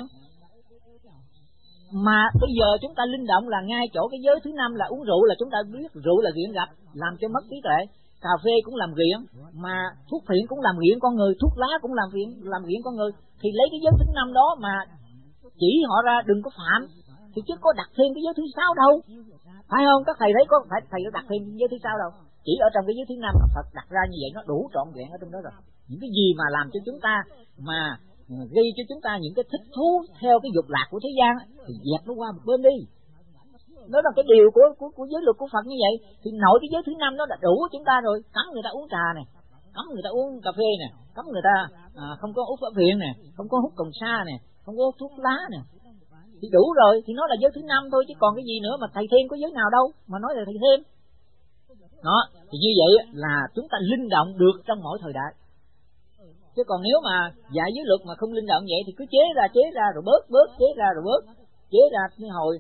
Mà bây giờ chúng ta linh động là ngay chỗ cái giới thứ 5 là uống rượu, là chúng ta biết rượu là nghiện ngập, làm cho mất trí tuệ. Cà phê cũng làm nghiện, mà thuốc phiện cũng làm nghiện con người, thuốc lá cũng làm nghiện con người. Thì lấy cái giới thứ 5 đó mà chỉ họ ra đừng có phạm, thì chứ có đặt thêm cái giới thứ 6 đâu, phải không? Các thầy thấy có phải thầy có đặt thêm cái giới thứ 6 đâu, chỉ ở trong cái giới thứ 5 mà Phật đặt ra như vậy nó đủ trọn vẹn ở trong đó rồi. Những cái gì mà làm cho chúng ta mà gây cho chúng ta những cái thích thú theo cái dục lạc của thế gian thì dẹp nó qua một bên đi. Đó là cái điều của giới luật của Phật như vậy. Thì nội cái giới thứ 5 nó đã đủ chúng ta rồi. Cấm người ta uống trà này, cấm người ta uống cà phê nè, cấm người ta không có hút ớt phiện nè, không có hút cồn sa nè, không có hút thuốc lá nè, thì đủ rồi. Thì nó là giới thứ 5 thôi chứ còn cái gì nữa mà thầy thêm có giới nào đâu mà nói là thầy thêm. Đó, thì như vậy là chúng ta linh động được trong mỗi thời đại. Chứ còn nếu mà dạy giới luật mà không linh động vậy thì cứ chế ra rồi bớt, chế ra rồi bớt, chế ra như hồi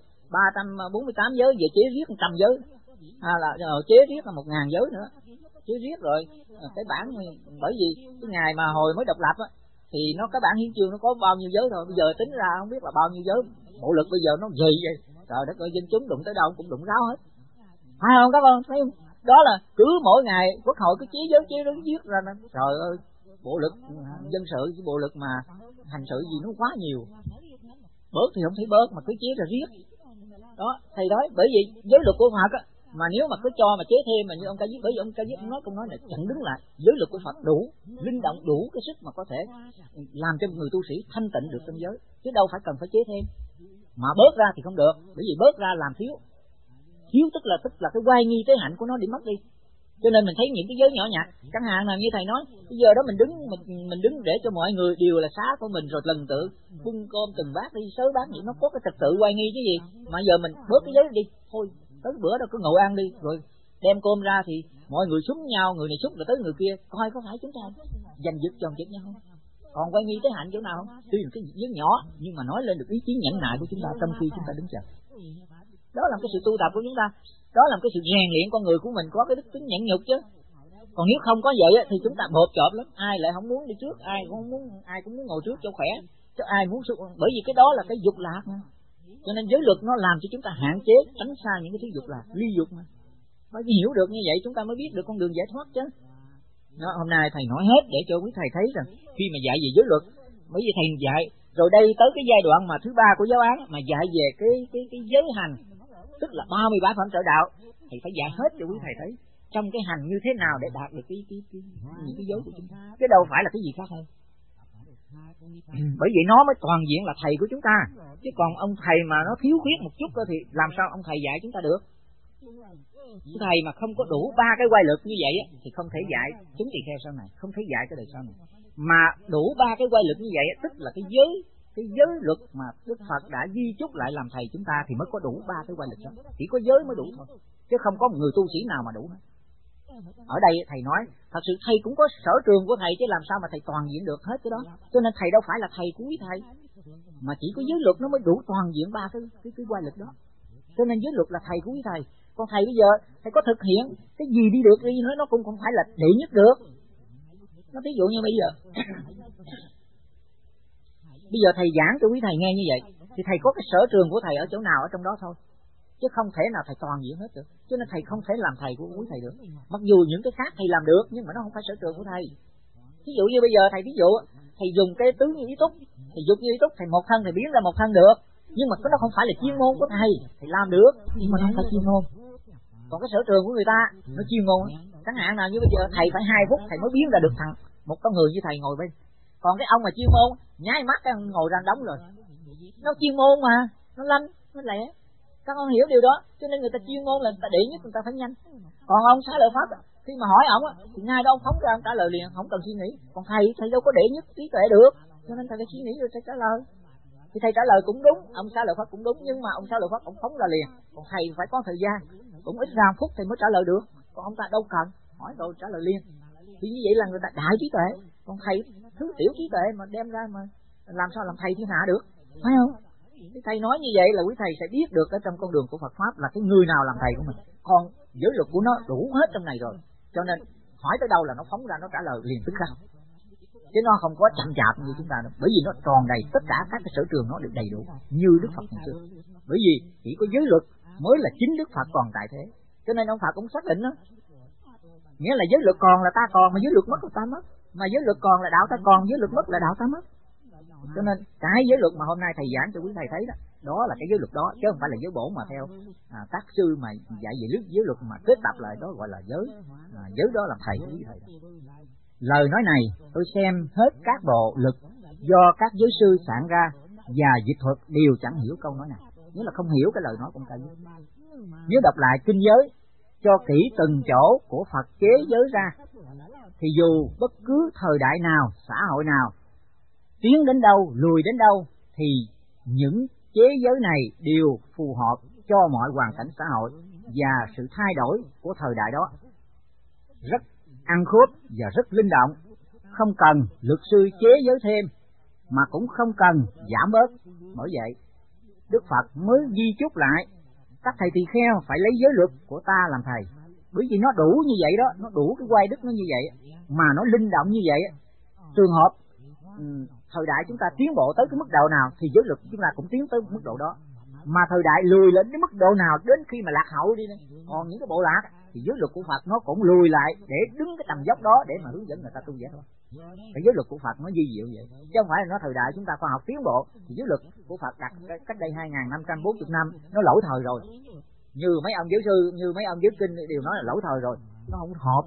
348 giới về chế riết 100 giới, là chế riết là 1000 giới nữa, chế riết rồi cái bản. Bởi vì cái ngày mà hồi mới độc lập á thì cái bản hiến chương nó có bao nhiêu giới thôi, bây giờ tính ra không biết là bao nhiêu giới. Bộ luật bây giờ nó gì vậy? Trời đất ơi, dân chúng đụng tới đâu cũng đụng ráo hết, phải không các con? Thấy không? Đó là cứ mỗi ngày quốc hội cứ chế giới viết ra nè. Trời ơi, bộ luật dân sự với bộ luật mà hành sự gì nó quá nhiều. Bớt thì không thấy bớt mà cứ chế ra riết. Đó, thầy nói bởi vì giới luật của Phật á, mà nếu mà cứ cho mà chế thêm mà như ông Ca Diếp, bởi vì ông Ca Diếp nói câu nói này chặn đứng lại, giới luật của Phật đủ linh động, đủ cái sức mà có thể làm cho người tu sĩ thanh tịnh được trong giới, chứ đâu phải cần phải chế thêm. Mà bớt ra thì không được, bởi vì bớt ra làm thiếu tức là cái oai nghi tế hạnh của nó đi mất đi. Cho nên mình thấy những cái giới nhỏ nhặt, chẳng hạn là như thầy nói, bây giờ đó mình đứng để cho mọi người đều là xá của mình rồi lần tự bưng cơm từng bát đi, sớ bát gì nó có cái trật tự oai nghi chứ gì. Mà giờ mình bớt cái giới đi, thôi tới bữa đó cứ ngồi ăn đi, rồi đem cơm ra thì mọi người xúm nhau, người này xúc rồi tới người kia, coi có phải chúng ta giành giật chồng chết nhau không? Còn oai nghi tế hạnh chỗ nào không? Tuy là cái giới nhỏ nhưng mà nói lên được ý chí nhẫn nại của chúng ta trong khi chúng ta đứng chờ. Đó là cái sự tu tập của chúng ta, đó là cái sự rèn luyện con người của mình có cái đức tính nhẫn nhục chứ. Còn nếu không có vậy thì chúng ta bộp chộp lắm, ai lại không muốn đi trước, ai cũng muốn ngồi trước cho khỏe, chứ ai muốn bởi vì cái đó là cái dục lạc mà. Cho nên giới luật nó làm cho chúng ta hạn chế, tránh xa những cái thứ dục lạc, ly dục mà. Phải hiểu được như vậy chúng ta mới biết được con đường giải thoát chứ. Đó, hôm nay thầy nói hết để cho quý thầy thấy rằng khi mà dạy về giới luật, bởi vì thầy dạy rồi đây tới cái giai đoạn mà thứ 3 của giáo án mà dạy về cái giới hành, tức là 37 phẩm trợ đạo, thì phải dạy hết cho quý thầy thấy trong cái hành như thế nào để đạt được những cái giới của chúng ta, chứ đâu phải là cái gì khác hơn. Bởi vậy nó mới toàn diện là thầy của chúng ta, chứ còn ông thầy mà nó thiếu khuyết một chút thì làm sao ông thầy dạy chúng ta được? Thầy mà không có đủ 3 cái quay lực như vậy thì không thể dạy chúng tỳ kheo sau này, không thể dạy cái đời sau này. Mà đủ 3 cái quay lực như vậy tức là cái giới luật mà Đức Phật đã di chúc lại làm thầy chúng ta thì mới có đủ 3 cái quay lực đó. Chỉ có giới mới đủ thôi, chứ không có một người tu sĩ nào mà đủ hết. Ở đây thầy nói thật sự thầy cũng có sở trường của thầy, chứ làm sao mà thầy toàn diện được hết cái đó. Cho nên thầy đâu phải là thầy của quý thầy, mà chỉ có giới luật nó mới đủ toàn diện 3 cái quay lực đó. Cho nên giới luật là thầy của quý thầy. Còn thầy bây giờ thầy có thực hiện cái gì đi được đi nữa nó cũng không phải là đệ nhất được. Nó ví dụ như bây giờ thầy giảng cho quý thầy nghe như vậy thì thầy có cái sở trường của thầy ở chỗ nào ở trong đó thôi, chứ không thể nào thầy toàn diện hết được. Cho nên thầy không thể làm thầy của quý thầy được. Mặc dù những cái khác thầy làm được nhưng mà nó không phải sở trường của thầy. Ví dụ như bây giờ thầy thầy dùng cái tứ như ý túc, thầy dùng như ý túc, thầy một thân thầy biến ra một thân được, nhưng mà nó không phải là chuyên môn của thầy làm được, nhưng mà nó không phải chuyên môn. Còn cái sở trường của người ta nó chuyên môn. Chẳng hạn nào như bây giờ thầy phải 2 phút thầy mới biến ra được thằng một con người như thầy ngồi bên. Còn cái ông mà chuyên môn nháy mắt cái ngồi ra đóng rồi. Nó chuyên môn mà, nó lanh, nó lẹ. Các con hiểu điều đó, cho nên người ta chuyên môn là người ta đệ nhất, người ta phải nhanh. Còn ông Xá Lợi Pháp khi mà hỏi ông thì ngay đó ông phóng ra ông trả lời liền, không cần suy nghĩ. Còn thầy đâu có đệ nhất trí tuệ được, cho nên thầy phải suy nghĩ rồi thầy trả lời. Thì thầy trả lời cũng đúng, ông Xá Lợi Pháp cũng đúng, nhưng mà ông Xá Lợi Pháp ông phóng ra liền, còn thầy phải có thời gian, cũng ít ra 1 phút thầy mới trả lời được. Còn ông ta đâu cần hỏi rồi trả lời liền. Thì như vậy là người ta đại trí tuệ, còn thầy thứ tiểu trí tuệ mà đem ra mà làm sao làm thầy thiên hạ được, phải không? Thì thầy nói như vậy là quý thầy sẽ biết được ở trong con đường của Phật pháp là cái người nào làm thầy của mình. Còn giới luật của nó đủ hết trong này rồi, cho nên hỏi tới đâu là nó phóng ra nó trả lời liền tức khắc, chứ nó không có chậm chạp như chúng ta đâu. Bởi vì nó tròn đầy tất cả các cái sở trường, nó đều đầy đủ như Đức Phật ngày xưa. Bởi vì chỉ có giới luật mới là chính Đức Phật còn tại thế, cho nên ông Phật cũng xác định đó, nghĩa là giới luật còn là ta còn, mà giới luật mất là ta mất, mà giới luật còn là đạo ta còn, giới luật mất là đạo ta mất. Cho nên cái giới luật mà hôm nay thầy giảng cho quý thầy thấy đó, đó là cái giới luật đó, chứ không phải là giới bổ mà theo các sư mà dạy về giới luật mà kết tập lại đó gọi là giới. Giới đó làm thầy của quý thầy. Lời nói này tôi xem hết các bộ lực do các giới sư soạn ra và dịch thuật đều chẳng hiểu câu nói này, nghĩa là không hiểu cái lời nói của ông ta. Nếu đọc lại kinh giới cho kỹ từng chỗ của Phật chế giới ra, thì dù bất cứ thời đại nào, xã hội nào, tiến đến đâu, lùi đến đâu, thì những chế giới này đều phù hợp cho mọi hoàn cảnh xã hội và sự thay đổi của thời đại đó. rất ăn khớp và rất linh động, không cần luật sư chế giới thêm, mà cũng không cần giảm bớt. Bởi vậy, Đức Phật mới ghi chúc lại, các thầy tỳ kheo phải lấy giới luật của ta làm thầy. Bởi vì nó đủ như vậy đó, nó đủ cái quay đức nó như vậy, mà nó linh động như vậy. Trường hợp thời đại chúng ta tiến bộ tới cái mức độ nào thì giới luật chúng ta cũng tiến tới mức độ đó. Mà thời đại lùi lên đến mức độ nào, đến khi mà lạc hậu đi, còn những cái bộ lạc thì giới luật của Phật nó cũng lùi lại để đứng cái tầm dốc đó để mà hướng dẫn người ta tu vậy thôi. Cái giới luật của Phật nó di diệu vậy, chứ không phải là nó thời đại chúng ta khoa học tiến bộ thì giới luật của Phật đặt cách đây 2540 năm nó lỗi thời rồi. Như mấy ông giáo sư, như mấy ông giáo kinh đều nói là lỗi thời rồi, nó không hợp.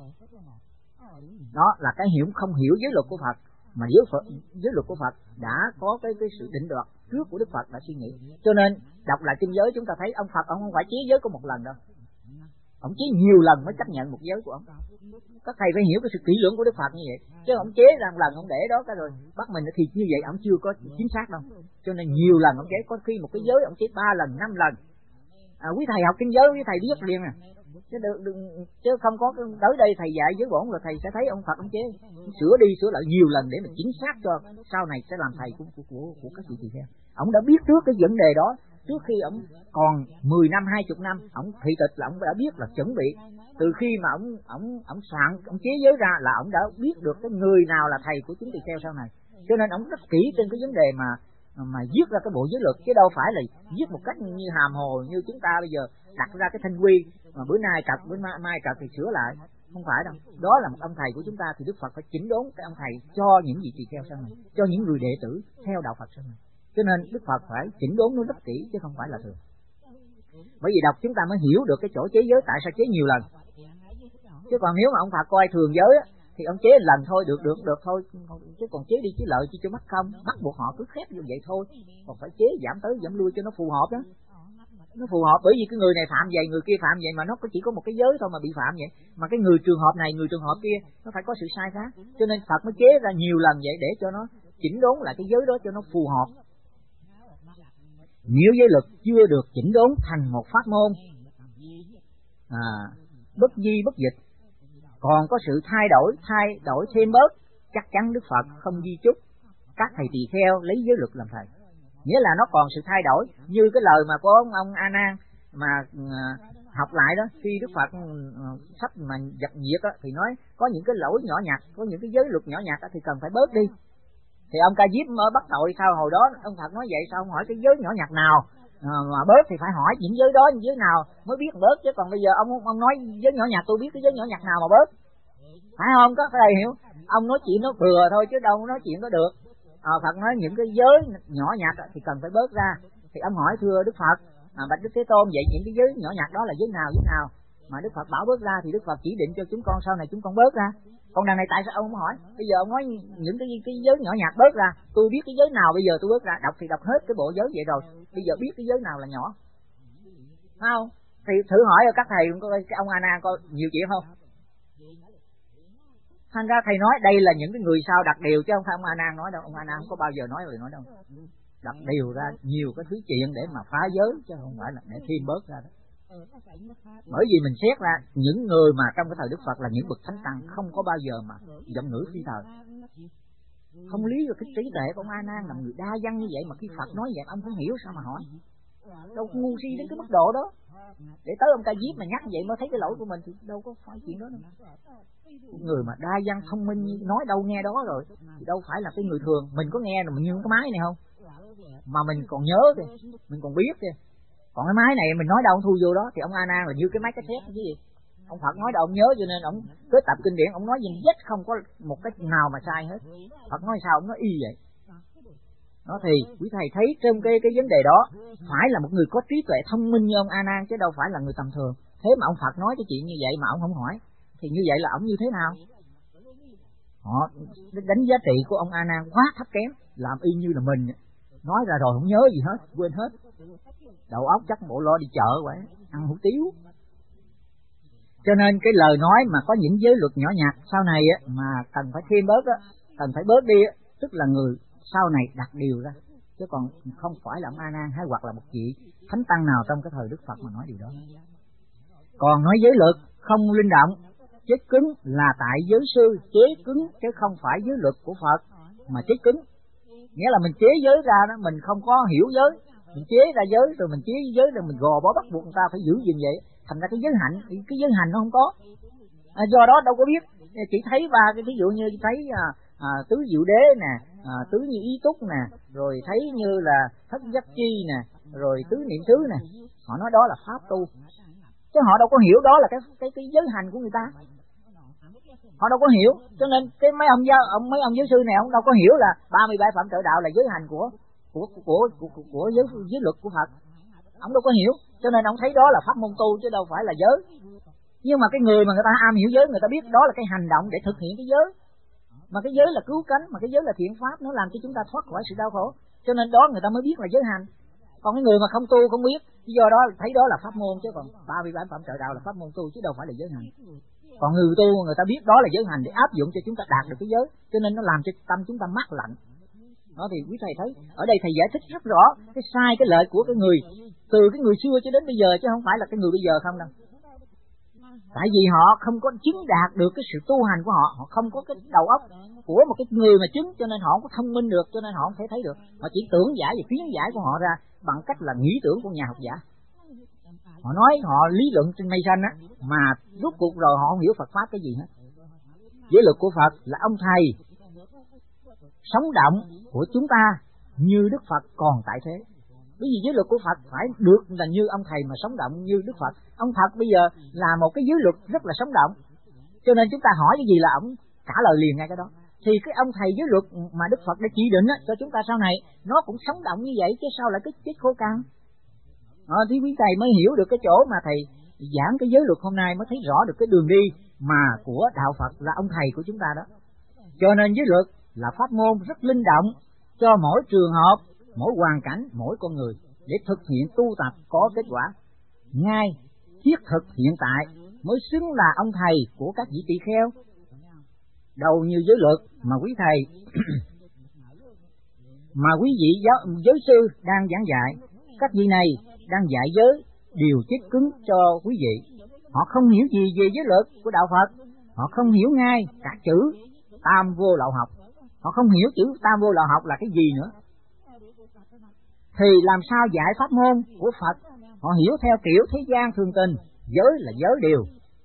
Đó là cái không hiểu giới luật của Phật, mà giới luật của Phật đã có cái sự định đoạt trước của Đức Phật đã suy nghĩ. Cho nên đọc lại kinh giới chúng ta thấy ông Phật ông không phải chế giới có một lần đâu, ông chế nhiều lần mới chấp nhận một giới của ông. Các thầy phải hiểu cái sự kỹ lưỡng của Đức Phật như vậy, chứ ông chế ra một lần ông để đó cái rồi bắt mình thì như vậy ông chưa có chính xác đâu. Cho nên nhiều lần ông chế, có khi một cái giới ông chế 3 lần 5 lần. Quý thầy học kinh giới quý thầy biết liền à, chứ không có tới đây thầy dạy giới bổn rồi thầy sẽ thấy ông Phật ông chế sửa đi sửa lại nhiều lần để mà chính xác cho sau này sẽ làm thầy của các vị tỳ kheo. Ông đã biết trước cái vấn đề đó, trước khi ông còn 10 năm 20 năm ông thị tịch là ông đã biết, là chuẩn bị từ khi mà ông soạn ông chế giới ra là ông đã biết được cái người nào là thầy của chúng tỳ kheo sau này. Cho nên ông rất kỹ trên cái vấn đề mà viết ra cái bộ giới luật, chứ đâu phải là viết một cách như hàm hồ như chúng ta bây giờ đặt ra cái thanh quy mà bữa nay cật bữa mai cật thì sửa lại, không phải đâu. Đó là một ông thầy của chúng ta thì Đức Phật phải chỉnh đốn cái ông thầy cho những vị tỳ kheo sau này, cho những người đệ tử theo đạo Phật sau này. Cho nên Đức Phật phải chỉnh đốn nó rất kỹ chứ không phải là thường. Bởi vì đọc chúng ta mới hiểu được cái chỗ chế giới tại sao chế nhiều lần. Chứ còn nếu mà ông Phật coi thường giới á, thì ông chế lần thôi được thôi, chứ còn chế đi chế lợi chi cho mắc không, bắt buộc họ cứ khép như vậy thôi. Còn phải chế giảm tới giảm lui cho nó phù hợp đó. Nó phù hợp, bởi vì cái người này phạm vậy, người kia phạm vậy mà nó chỉ có một cái giới thôi mà bị phạm vậy. Mà cái người trường hợp này, người trường hợp kia nó phải có sự sai khác. Cho nên Phật mới chế ra nhiều lần vậy để cho nó chỉnh đốn lại cái giới đó cho nó phù hợp. Nếu giới luật chưa được chỉnh đốn thành một pháp môn bất di bất dịch, còn có sự thay đổi thêm bớt, chắc chắn Đức Phật không di chúc các thầy tỳ kheo lấy giới luật làm thầy. Nghĩa là nó còn sự thay đổi, như cái lời mà của ông A Nan mà học lại đó, khi Đức Phật sắp mà dập diệt á, thì nói có những cái lỗi nhỏ nhặt, có những cái giới luật nhỏ nhặt thì cần phải bớt đi. Thì ông Ca Diếp mới bắt tội sau hồi đó ông Phật nói vậy, sao không hỏi cái giới nhỏ nhặt nào mà bớt, thì phải hỏi những giới đó, những giới nào mới biết bớt, chứ còn bây giờ ông nói giới nhỏ nhặt tôi biết cái giới nhỏ nhặt nào mà bớt, phải không? Có thầy hiểu? Ông nói chuyện nó vừa thôi chứ đâu nói chuyện có được. Phật nói những cái giới nhỏ nhặt thì cần phải bớt ra. Thì ông hỏi thưa Đức Phật, bạch Đức Thế Tôn, vậy những cái giới nhỏ nhặt đó là giới nào mà Đức Phật bảo bớt ra thì Đức Phật chỉ định cho chúng con sau này chúng con bớt ra. Còn đằng này tại sao ông không hỏi? Bây giờ ông nói những cái giới nhỏ nhặt bớt ra, tôi biết cái giới nào bây giờ tôi bớt ra, đọc thì đọc hết cái bộ giới vậy rồi, bây giờ biết cái giới nào là nhỏ, phải không? Thì thử hỏi các thầy cái ông A Nan có nhiều chuyện không? Thành ra thầy nói đây là những cái người sao đặt điều, chứ không phải ông A Nan nói đâu. Ông A Nan không có bao giờ nói lời nói đâu. Đặt điều ra nhiều cái thứ chuyện để mà phá giới, chứ không phải là để thêm bớt ra đó. Bởi vì mình xét ra những người mà trong cái thời Đức Phật là những bậc thánh tăng không có bao giờ mà giọng ngữ phi thời. Không lý được cái trí tuệ của ông A Nan là người đa văn như vậy, mà khi Phật nói vậy ông không hiểu sao mà hỏi. Đâu có ngu si đến cái mức độ đó. Để tới ông Ca Diếp mà nhắc vậy mới thấy cái lỗi của mình thì đâu có phải chuyện đó đâu. Người mà đa văn thông minh nói đâu nghe đó rồi thì đâu phải là cái người thường. Mình có nghe rồi mình như cái máy này không, mà mình còn nhớ kìa, mình còn biết kìa. Còn cái máy này mình nói đâu ông thu vô đó, thì ông A Nan là như cái máy cassette chứ gì. Ông Phật nói đâu ông nhớ, cho nên ông kết tập kinh điển, ông nói gì hết không có một cách nào mà sai hết. Phật nói sao ông nói y vậy. Đó thì quý thầy thấy trong cái vấn đề đó phải là một người có trí tuệ thông minh như ông A Nan, chứ đâu phải là người tầm thường. Thế mà ông Phật nói cái chuyện như vậy mà ông không hỏi thì như vậy là ông như thế nào? Họ đánh giá trị của ông A Nan quá thấp kém, làm y như là mình nói ra rồi không nhớ gì hết, quên hết. Đầu óc chắc bộ lo đi chợ vậy, ăn hủ tiếu. Cho nên cái lời nói mà có những giới luật nhỏ nhặt sau này á, mà cần phải thêm bớt á, cần phải bớt đi á, tức là người sau này đặt điều ra, chứ còn không phải là ông A Nan hay hoặc là một vị thánh tăng nào trong cái thời Đức Phật mà nói điều đó. Còn nói giới luật không linh động Chết cứng là tại giới sư chế cứng chứ không phải giới luật của Phật mà chế cứng. Nghĩa là mình chế giới ra đó, mình không có hiểu giới, mình chế ra giới rồi mình chế giới rồi mình gò bó bắt buộc người ta phải giữ gìn vậy, thành ra cái giới hạnh, cái giới hành nó không có. Do đó đâu có biết, chỉ thấy ba cái ví dụ như thấy tứ diệu đế nè, tứ như ý túc nè, rồi thấy như là thất giác chi nè, rồi tứ niệm xứ nè, họ nói đó là pháp tu, chứ họ đâu có hiểu đó là cái giới hành của người ta. Họ đâu có hiểu, cho nên cái mấy ông giáo sư này ông đâu có hiểu là 37 phẩm trợ đạo là giới hành của giới luật của Phật. Ông đâu có hiểu, cho nên ông thấy đó là pháp môn tu chứ đâu phải là giới. Nhưng mà cái người mà người ta am hiểu giới, người ta biết đó là cái hành động để thực hiện cái giới. Mà cái giới là cứu cánh, mà cái giới là thiện pháp, nó làm cho chúng ta thoát khỏi sự đau khổ. Cho nên đó người ta mới biết là giới hành. Còn cái người mà không tu không biết, do đó thấy đó là pháp môn, chứ còn 37 phẩm trợ đạo là pháp môn tu chứ đâu phải là giới hành. Còn người tu người ta biết đó là giới hành để áp dụng cho chúng ta đạt được cái giới, cho nên nó làm cho tâm chúng ta mát lạnh. Đó thì quý thầy thấy, ở đây thầy giải thích rất rõ cái sai cái lợi của cái người, từ cái người xưa cho đến bây giờ, chứ không phải là cái người bây giờ không đâu. Tại vì họ không có chứng đạt được cái sự tu hành của họ, họ không có cái đầu óc của một cái người mà chứng, cho nên họ không có thông minh được, cho nên họ không thể thấy được. Họ chỉ tưởng giải và khuyến giải của họ ra bằng cách là nghĩ tưởng của nhà học giả. Họ nói họ lý luận trên mây xanh á, mà rốt cuộc rồi họ không hiểu Phật pháp cái gì hết. Giới luật của Phật là ông thầy sống động của chúng ta như Đức Phật còn tại thế. Bởi vì giới luật của Phật phải được là như ông thầy mà sống động như Đức Phật. Ông Phật bây giờ là một cái giới luật rất là sống động, cho nên chúng ta hỏi cái gì là ông trả lời liền ngay cái đó. Thì cái ông thầy giới luật mà Đức Phật đã chỉ định á, cho chúng ta sau này nó cũng sống động như vậy, chứ sao lại cái khô cằn. Thì quý thầy mới hiểu được cái chỗ mà thầy giảng cái giới luật hôm nay, mới thấy rõ được cái đường đi mà của đạo Phật là ông thầy của chúng ta đó. Cho nên giới luật là pháp môn rất linh động cho mỗi trường hợp, mỗi hoàn cảnh, mỗi con người để thực hiện tu tập có kết quả ngay thiết thực hiện tại, mới xứng là ông thầy của các vị tỳ kheo. Đầu như giới luật mà quý thầy mà quý vị giới sư đang giảng dạy, các vị này đang dạy giới điều chích cứng cho quý vị. Họ không hiểu gì về giới luật của đạo Phật, họ không hiểu ngay cả chữ tam vô lậu học, họ không hiểu chữ tam vô lậu học là cái gì nữa. Thì làm sao dạy pháp môn của Phật? Họ hiểu theo kiểu thế gian thường tình, giới là giới điều,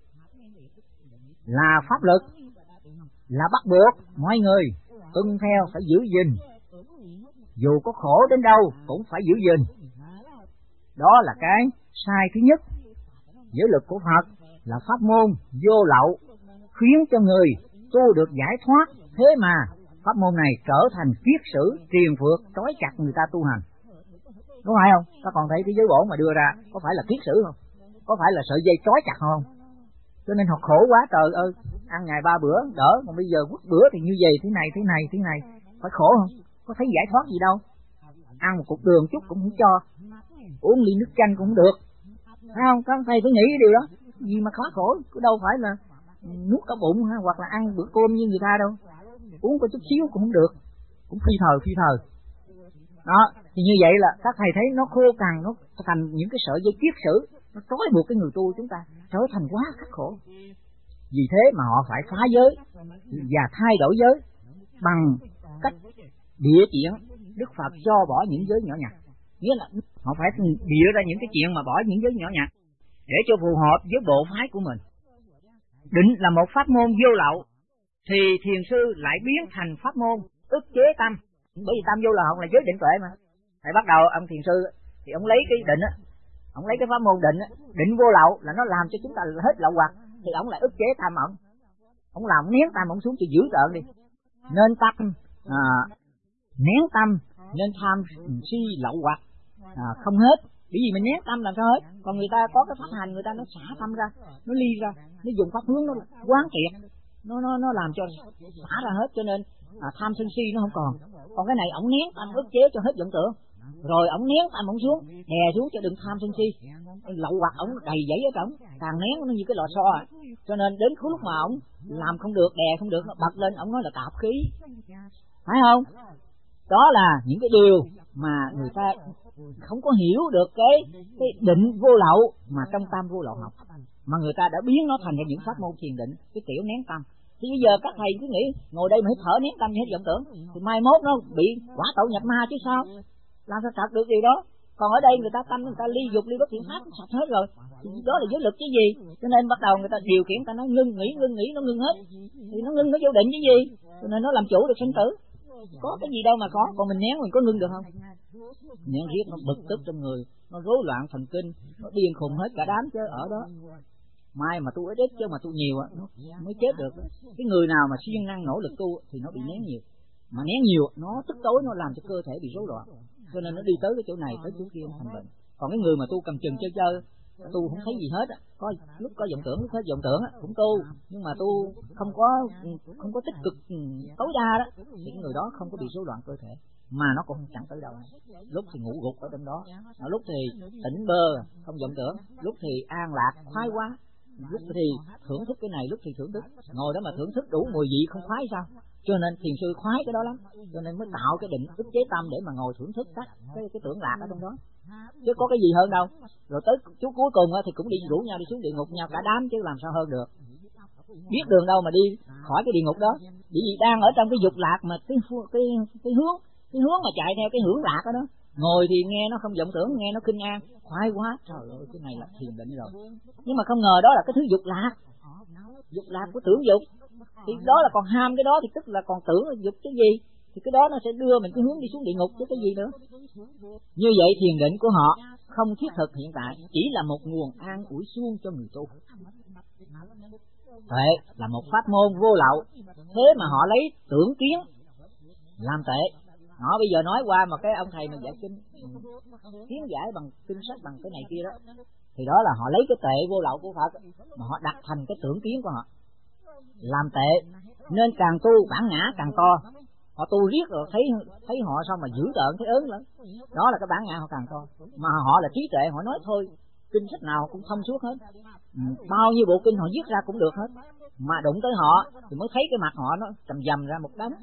là pháp luật, là bắt buộc mọi người tuân theo, phải giữ gìn, dù có khổ đến đâu cũng phải giữ gìn. Đó là cái sai thứ nhất. Giới luật của Phật là pháp môn vô lậu, khiến cho người tu được giải thoát, thế mà pháp môn này trở thành kiết sử triền phược trói chặt người ta tu hành. Đúng phải không? Các con thấy cái giới bổ mà đưa ra có phải là kiết sử không? Có phải là sợi dây trói chặt không? Cho nên họ khổ quá trời ơi, ăn ngày 3 bữa đỡ, còn bây giờ quất bữa thì như vậy, thế này, phải khổ không? Có thấy giải thoát gì đâu. Ăn một cục đường chút cũng không cho, uống ly nước chanh cũng không được, phải không? Các thầy phải nghĩ cái điều đó, gì mà khó khổ, cứ đâu phải là nuốt cả bụng ha, hoặc là ăn bữa cơm như người ta đâu, uống có chút xíu cũng không được, cũng phi thời. Đó, thì như vậy là các thầy thấy nó khô cằn, nó thành những cái sợi dây kiết sử, nó trói buộc cái người tu chúng ta, trở thành quá khắc khổ. Vì thế mà họ phải phá giới và thay đổi giới bằng cách địa chuyện Đức Phật cho bỏ những giới nhỏ nhặt. Nghĩa là họ phải địa ra những cái chuyện mà bỏ những giới nhỏ nhặt để cho phù hợp với bộ phái của mình. Định là một pháp môn vô lậu, thì thiền sư lại biến thành pháp môn ức chế tâm. Bởi vì tam vô lậu là giới định tuệ mà. Thầy bắt đầu ông thiền sư thì ông lấy cái định á, ông lấy cái pháp môn định á, định vô lậu là nó làm cho chúng ta hết lậu hoặc, thì ông lại ức chế tâm ông làm nén tâm ông xuống cho dữ tợn đi. Nên tâm nén tâm, nên tham si lậu hoặc không hết. Bởi vì mình nén tâm làm sao hết. Còn người ta có cái pháp hành, người ta nó xả tâm ra, nó ly ra, nó dùng pháp hướng, nó quán triệt, nó làm cho xả ra hết, cho nên tham sân si nó không còn. Còn cái này ổng nén tâm ức chế cho hết vọng tưởng, rồi ổng nén tâm ổng xuống, đè xuống cho đừng tham sân si. Lậu hoặc ổng đầy dẫy ở trỏng, càng nén nó như cái lò xo cho nên đến lúc mà ổng làm không được, đè không được, nó bật lên, ổng nói là tạp khí, phải không? Đó là những cái điều mà người ta không có hiểu được cái định vô lậu mà trong tam vô lậu học. mà người ta đã biến nó thành ra những pháp môn thiền định, cái kiểu nén tâm. Thì bây giờ các thầy cứ nghĩ ngồi đây mà hít thở nén tâm hết vọng tưởng, thì mai mốt nó bị quả tậu nhập ma chứ sao? Làm sao thật được điều đó? Còn ở đây người ta tâm người ta ly dục ly bất thiện pháp sạch hết rồi, thì đó là giới lực chứ gì? Cho nên bắt đầu người ta điều khiển, người ta nói ngưng nghĩ nó ngưng hết, thì nó ngưng nó vô định chứ gì? Cho nên nó làm chủ được sinh tử. Có cái gì đâu mà có, còn mình nén mình có ngưng được không? Nén riết nó bực tức trong người, nó rối loạn thần kinh, nó điên khùng hết cả đám chứ ở đó. Mai mà tu ít chứ mà tu nhiều á, nó mới chết được. Cái người nào mà siêng năng nỗ lực tu thì nó bị nén nhiều, mà nén nhiều nó tức tối nó làm cho cơ thể bị rối loạn, cho nên nó đi tới cái chỗ này tới chỗ kia thành bệnh. Còn cái người mà tu cầm chừng chơi tu không thấy gì hết á, có lúc có vọng tưởng lúc hết vọng tưởng á cũng tu, nhưng mà tu không có tích cực tối đa đó, thì cái người đó không có bị rối loạn cơ thể, mà nó cũng chẳng tới đâu. Lúc thì ngủ gục ở trong đó, lúc thì tỉnh bơ không vọng tưởng, lúc thì an lạc khoái quá, lúc thì thưởng thức cái này, lúc thì thưởng thức, ngồi đó mà thưởng thức đủ mùi vị không khoái sao? Cho nên thiền sư khoái cái đó lắm, cho nên mới tạo cái định ức chế tâm để mà ngồi thưởng thức các cái tưởng lạc ở trong đó, chứ có cái gì hơn đâu. Rồi tới chút cuối cùng thì cũng đi rủ nhau đi xuống địa ngục nhau cả đám, chứ làm sao hơn được. Biết đường đâu mà đi khỏi cái địa ngục đó, bởi vì đang ở trong cái dục lạc mà cái hướng mà chạy theo cái hưởng lạc đó, ngồi thì nghe nó không vọng tưởng, nghe nó kinh an khoái quá, trời ơi cái này là thiền định rồi. Nhưng mà không ngờ đó là cái thứ dục lạc của tưởng dục, thì đó là còn ham cái đó thì tức là còn tưởng là dục cái gì, thì cái đó nó sẽ đưa mình cái hướng đi xuống địa ngục chứ cái gì nữa. Như vậy thiền định của họ không thiết thực hiện tại, chỉ là một nguồn an ủi suông cho người tu. Tuệ là một pháp môn vô lậu, thế mà họ lấy tưởng kiến làm tệ. Họ bây giờ nói qua mà cái ông thầy mình dạy kinh kiến giải bằng kinh sách bằng cái này kia đó, thì đó là họ lấy cái tệ vô lậu của Phật mà họ đặt thành cái tưởng kiến của họ làm tệ, nên càng tu bản ngã càng to. Họ tu riết rồi thấy họ sao mà dữ tợn thấy ớn lắm, đó là cái bản ngã họ càng to. Mà họ là trí tuệ, họ nói thôi kinh sách nào cũng thông suốt hết, bao nhiêu bộ kinh họ viết ra cũng được hết, mà đụng tới họ thì mới thấy cái mặt họ nó dầm ra một đống.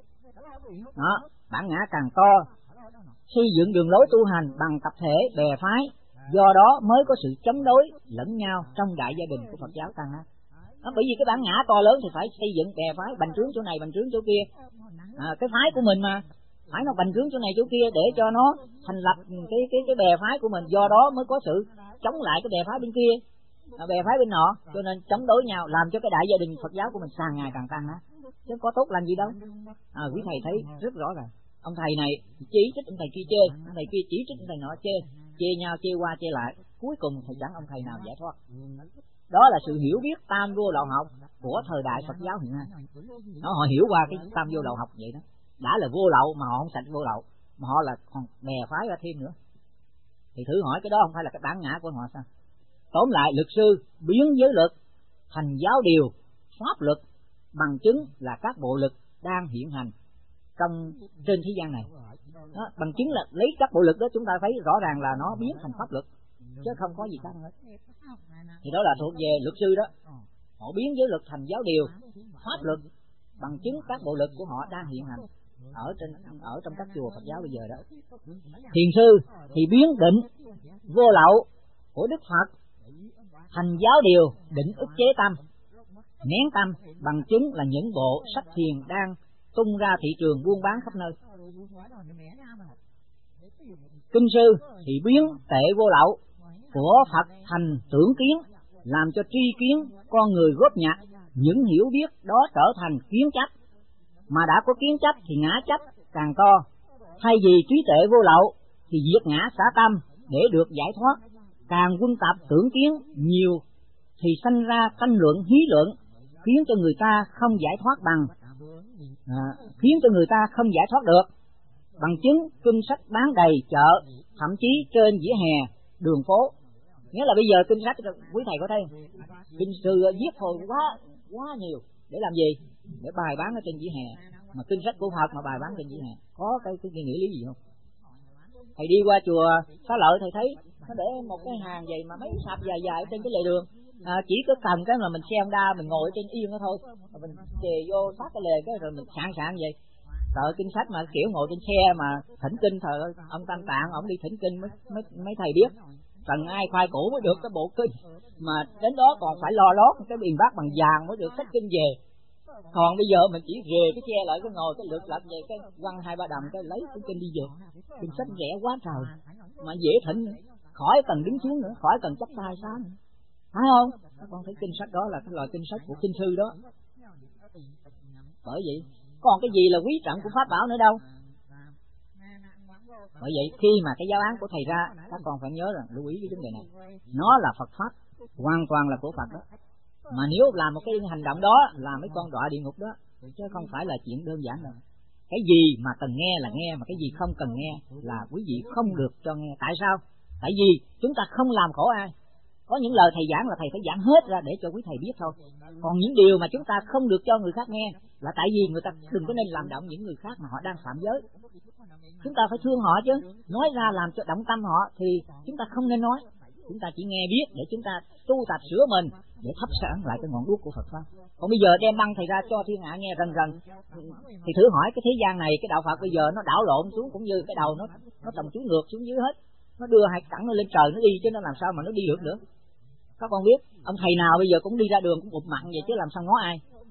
Đó, bản ngã càng to, xây dựng đường lối tu hành bằng tập thể bè phái, do đó mới có sự chống đối lẫn nhau trong đại gia đình của Phật giáo Tăng á. Bởi vì cái bản ngã to lớn thì phải xây dựng bè phái bành trướng chỗ này bành trướng chỗ kia. Cái phái của mình mà phải nó bành trướng chỗ này chỗ kia để cho nó thành lập cái bè phái của mình, do đó mới có sự chống lại cái bè phái bên kia, bè phái bên nọ, cho nên chống đối nhau làm cho cái đại gia đình Phật giáo của mình càng ngày càng tăng á, chứ có tốt lành gì đâu. Quý thầy thấy rất rõ ràng, ông thầy này chỉ trích ông thầy kia chê, ông thầy kia chỉ trích ông thầy nọ chê nhau, chê qua chê lại, cuối cùng thì chẳng ông thầy nào giải thoát. Đó là sự hiểu biết tam vô lậu học của thời đại Phật giáo hiện nay. Họ hiểu qua cái tam vô lậu học vậy đó, đã là vô lậu mà họ không sạch vô lậu, mà họ là còn bè phái ra thêm nữa. Thì thử hỏi cái đó không phải là cái bản ngã của họ sao? Tóm lại, luật sư biến giới lực thành giáo điều, pháp luật bằng chứng là các bộ lực đang hiện hành trên thế gian này. Đó, bằng chứng là lấy các bộ lực đó chúng ta thấy rõ ràng là nó biến thành pháp luật, chứ không có gì khác hết. Thì đó là thuộc về luật sư đó, họ biến giới lực thành giáo điều, pháp luật bằng chứng các bộ lực của họ đang hiện hành ở trong các chùa Phật giáo bây giờ đó. Thiền sư thì biến định vô lậu của Đức Phật thành giáo điều định ức chế tâm, nén tâm, bằng chứng là những bộ sách thiền đang tung ra thị trường buôn bán khắp nơi. Kinh sư thì biến tệ vô lậu của Phật thành tưởng kiến, làm cho tri kiến con người góp nhặt, những hiểu biết đó trở thành kiến chấp, mà đã có kiến chấp thì ngã chấp càng to. Thay vì trí tuệ vô lậu thì diệt ngã xả tâm để được giải thoát, càng quân tập tưởng kiến nhiều thì sanh ra tranh luận hí luận, khiến cho người ta không giải thoát khiến cho người ta không giải thoát được. Bằng chứng kinh sách bán đầy chợ, thậm chí trên vỉa hè, đường phố. Nghĩa là bây giờ kinh sách quý thầy có thấy không? Kinh sư viết thôi quá nhiều để làm gì? Để bài bán ở trên vỉa hè. Mà kinh sách của Phật mà bài bán trên vỉa hè có cái nghĩa lý gì không? Thầy đi qua chùa Xá Lợi thầy thấy nó để một cái hàng vậy mà mấy sạp dài trên cái lề đường, chỉ có cần cái là mình xe Honda mình ngồi ở trên yên đó thôi, rồi mình chè vô sát cái lề cái rồi mình sạn vậy. Sợ kinh sách mà kiểu ngồi trên xe mà thỉnh kinh, thời ông Tam Tạng ông đi thỉnh kinh mấy thầy biết, trần ai khoai củ mới được cái bộ kinh, mà đến đó còn phải lo lót cái biền bát bằng vàng mới được sách kinh về. Còn bây giờ mình chỉ rề cái che lại, cái ngồi cái lượt lật về, cái quăng 2-3 đầm cái lấy cái kinh đi về. Kinh sách rẻ quá trời, mà dễ thịnh, khỏi cần đứng xuống nữa, khỏi cần chắp tay sao nữa, phải không? Các con thấy kinh sách đó là cái loại kinh sách của kinh sư đó. Bởi vậy còn cái gì là quý trọng của pháp bảo nữa đâu. Bởi vậy khi mà cái giáo án của thầy ra, các con phải nhớ rằng lưu ý cái vấn đề này, nó là Phật pháp, hoàn toàn là của Phật đó. Mà nếu làm một cái hành động đó là mấy con đọa địa ngục đó, chứ không phải là chuyện đơn giản đâu. Cái gì mà cần nghe là nghe, mà cái gì không cần nghe là quý vị không được cho nghe. Tại sao? Tại vì chúng ta không làm khổ ai. Có những lời thầy giảng là thầy phải giảng hết ra để cho quý thầy biết thôi. Còn những điều mà chúng ta không được cho người khác nghe là tại vì người ta đừng có nên làm động những người khác mà họ đang phạm giới. Chúng ta phải thương họ chứ, nói ra làm cho động tâm họ thì chúng ta không nên nói. Chúng ta chỉ nghe biết để chúng ta tu tập sửa mình, để thắp sáng lại cái ngọn đuốc của Phật pháp. Còn bây giờ đem băng thầy ra cho thiên hạ nghe rần rần, thì thử hỏi cái thế gian này, cái đạo Phật bây giờ nó đảo lộn xuống, cũng như cái đầu nó trồng chuối ngược xuống dưới hết. Nó đưa hai cẳng nó lên trời nó đi, chứ nó làm sao mà nó đi được nữa. Các con biết, ông thầy nào bây giờ cũng đi ra đường cũng ụp mặn vậy chứ làm sao ngó ai.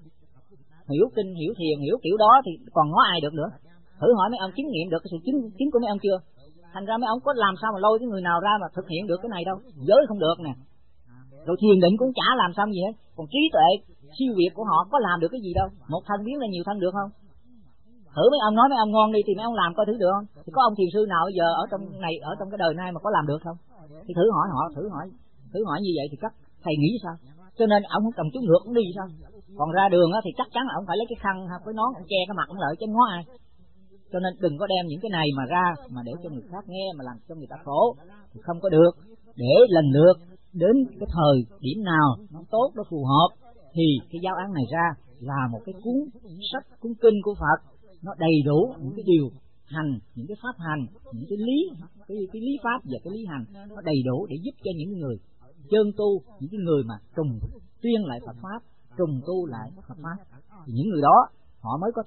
Hiểu kinh, hiểu thiền, hiểu kiểu đó thì còn ngó ai được nữa. Thử hỏi mấy ông chứng nghiệm được cái sự chứng của mấy ông chưa? Thành ra mấy ông có làm sao mà lôi cái người nào ra mà thực hiện được cái này đâu. Giới không được nè, rồi thiền định cũng chả làm xong gì hết. Còn trí tuệ siêu việt của họ có làm được cái gì đâu. Một thân biến ra nhiều thân được không? Thử mấy ông nói mấy ông ngon đi thì mấy ông làm coi thử được không? Thì có ông thiền sư nào bây giờ ở trong cái đời này mà có làm được không? Thì thử hỏi họ, thử hỏi như vậy thì các thầy nghĩ sao? Cho nên ông không cầm chú ngược cũng đi sao? Còn ra đường á thì chắc chắn là ông phải lấy cái khăn hay cái nón ông che cái mặt ông lợi chứ ngó ai. Cho nên đừng có đem những cái này mà ra mà để cho người khác nghe mà làm cho người ta khổ thì không có được. Để lần lượt đến cái thời điểm nào nó tốt, nó phù hợp thì cái giáo án này ra là một cái cuốn sách, cuốn kinh của Phật, nó đầy đủ những cái điều hành, những cái pháp hành, những cái lý pháp và cái lý hành, nó đầy đủ để giúp cho những người chân tu, những cái người mà trùng tuyên lại Phật pháp, trùng tu lại Phật pháp, thì những người đó họ mới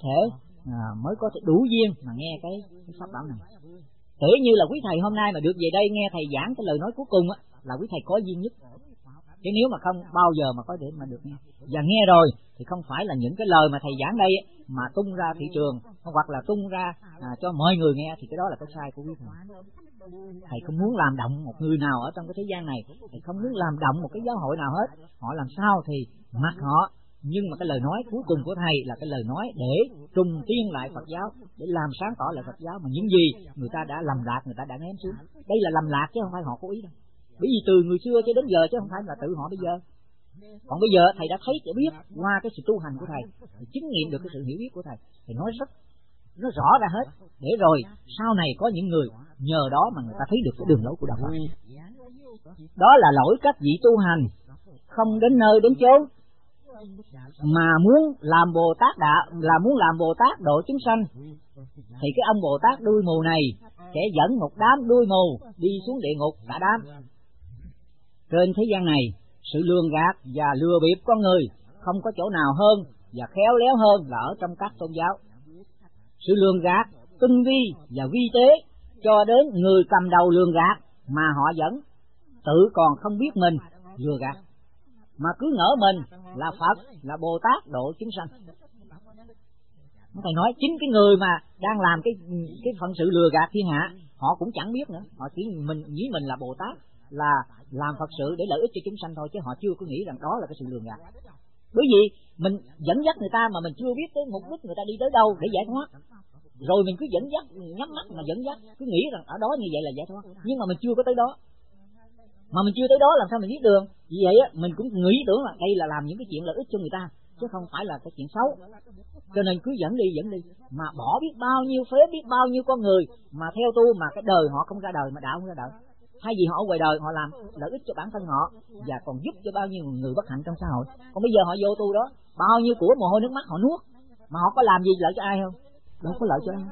có thể đủ duyên mà nghe cái pháp bảo này. Kể như là quý thầy hôm nay mà được về đây nghe thầy giảng cái lời nói cuối cùng á, là quý thầy có duyên nhất. Chứ nếu mà không bao giờ mà có để mà được nghe. Và nghe rồi thì không phải là những cái lời mà thầy giảng đây mà tung ra thị trường hoặc là tung ra cho mọi người nghe, thì cái đó là cái sai của quý thầy. Thầy không muốn làm động một người nào ở trong cái thế gian này, thầy không muốn làm động một cái giáo hội nào hết. Họ làm sao thì mặc họ. Nhưng mà cái lời nói cuối cùng của thầy là cái lời nói để trùng tiên lại Phật giáo, để làm sáng tỏ lại Phật giáo mà những gì người ta đã lầm lạc, người ta đã ném xuống. Đây là lầm lạc chứ không phải họ cố ý đâu. Bởi vì từ người xưa cho đến giờ chứ không phải là tự họ bây giờ. Còn bây giờ thầy đã thấy để biết qua cái sự tu hành của thầy, chứng nghiệm được cái sự hiểu biết của thầy, thầy nói nó rõ ra hết, để rồi sau này có những người nhờ đó mà người ta thấy được cái đường lối của đạo Phật. Đó là lỗi các vị tu hành không đến nơi đến chốn, mà muốn làm Bồ Tát muốn làm Bồ Tát độ chúng sanh, thì cái ông Bồ Tát đuôi mù này sẽ dẫn một đám đuôi mù đi xuống địa ngục cả đám. Trên thế gian này, sự lường gạt và lừa bịp con người không có chỗ nào hơn và khéo léo hơn là ở trong các tôn giáo. Sự lường gạt tinh vi và vi tế cho đến người cầm đầu lường gạt mà họ vẫn tự còn không biết mình lừa gạt, mà cứ ngỡ mình là Phật, là Bồ Tát độ chúng sanh. Thầy nói chính cái người mà đang làm cái phận sự lừa gạt thiên hạ, họ cũng chẳng biết nữa. Họ chỉ nghĩ mình là Bồ Tát, là làm Phật sự để lợi ích cho chúng sanh thôi, chứ họ chưa có nghĩ rằng đó là cái sự lừa gạt. Bởi vì mình dẫn dắt người ta mà mình chưa biết tới mục đích người ta đi tới đâu để giải thoát, rồi mình cứ dẫn dắt, nhắm mắt mà dẫn dắt, cứ nghĩ rằng ở đó như vậy là giải thoát, nhưng mà mình chưa có tới đó. Mà mình chưa tới đó làm sao mình biết đường? Vì vậy á, mình cũng nghĩ tưởng là đây là làm những cái chuyện lợi ích cho người ta, chứ không phải là cái chuyện xấu. Cho nên cứ dẫn đi, mà bỏ biết bao nhiêu phế, biết bao nhiêu con người mà theo tu mà cái đời họ không ra đời, mà đạo không ra đời. Thay vì họ ở ngoài đời họ làm lợi ích cho bản thân họ và còn giúp cho bao nhiêu người bất hạnh trong xã hội. Còn bây giờ họ vô tu đó, bao nhiêu của mồ hôi nước mắt họ nuốt, mà họ có làm gì lợi cho ai không? Đâu có lợi cho ai.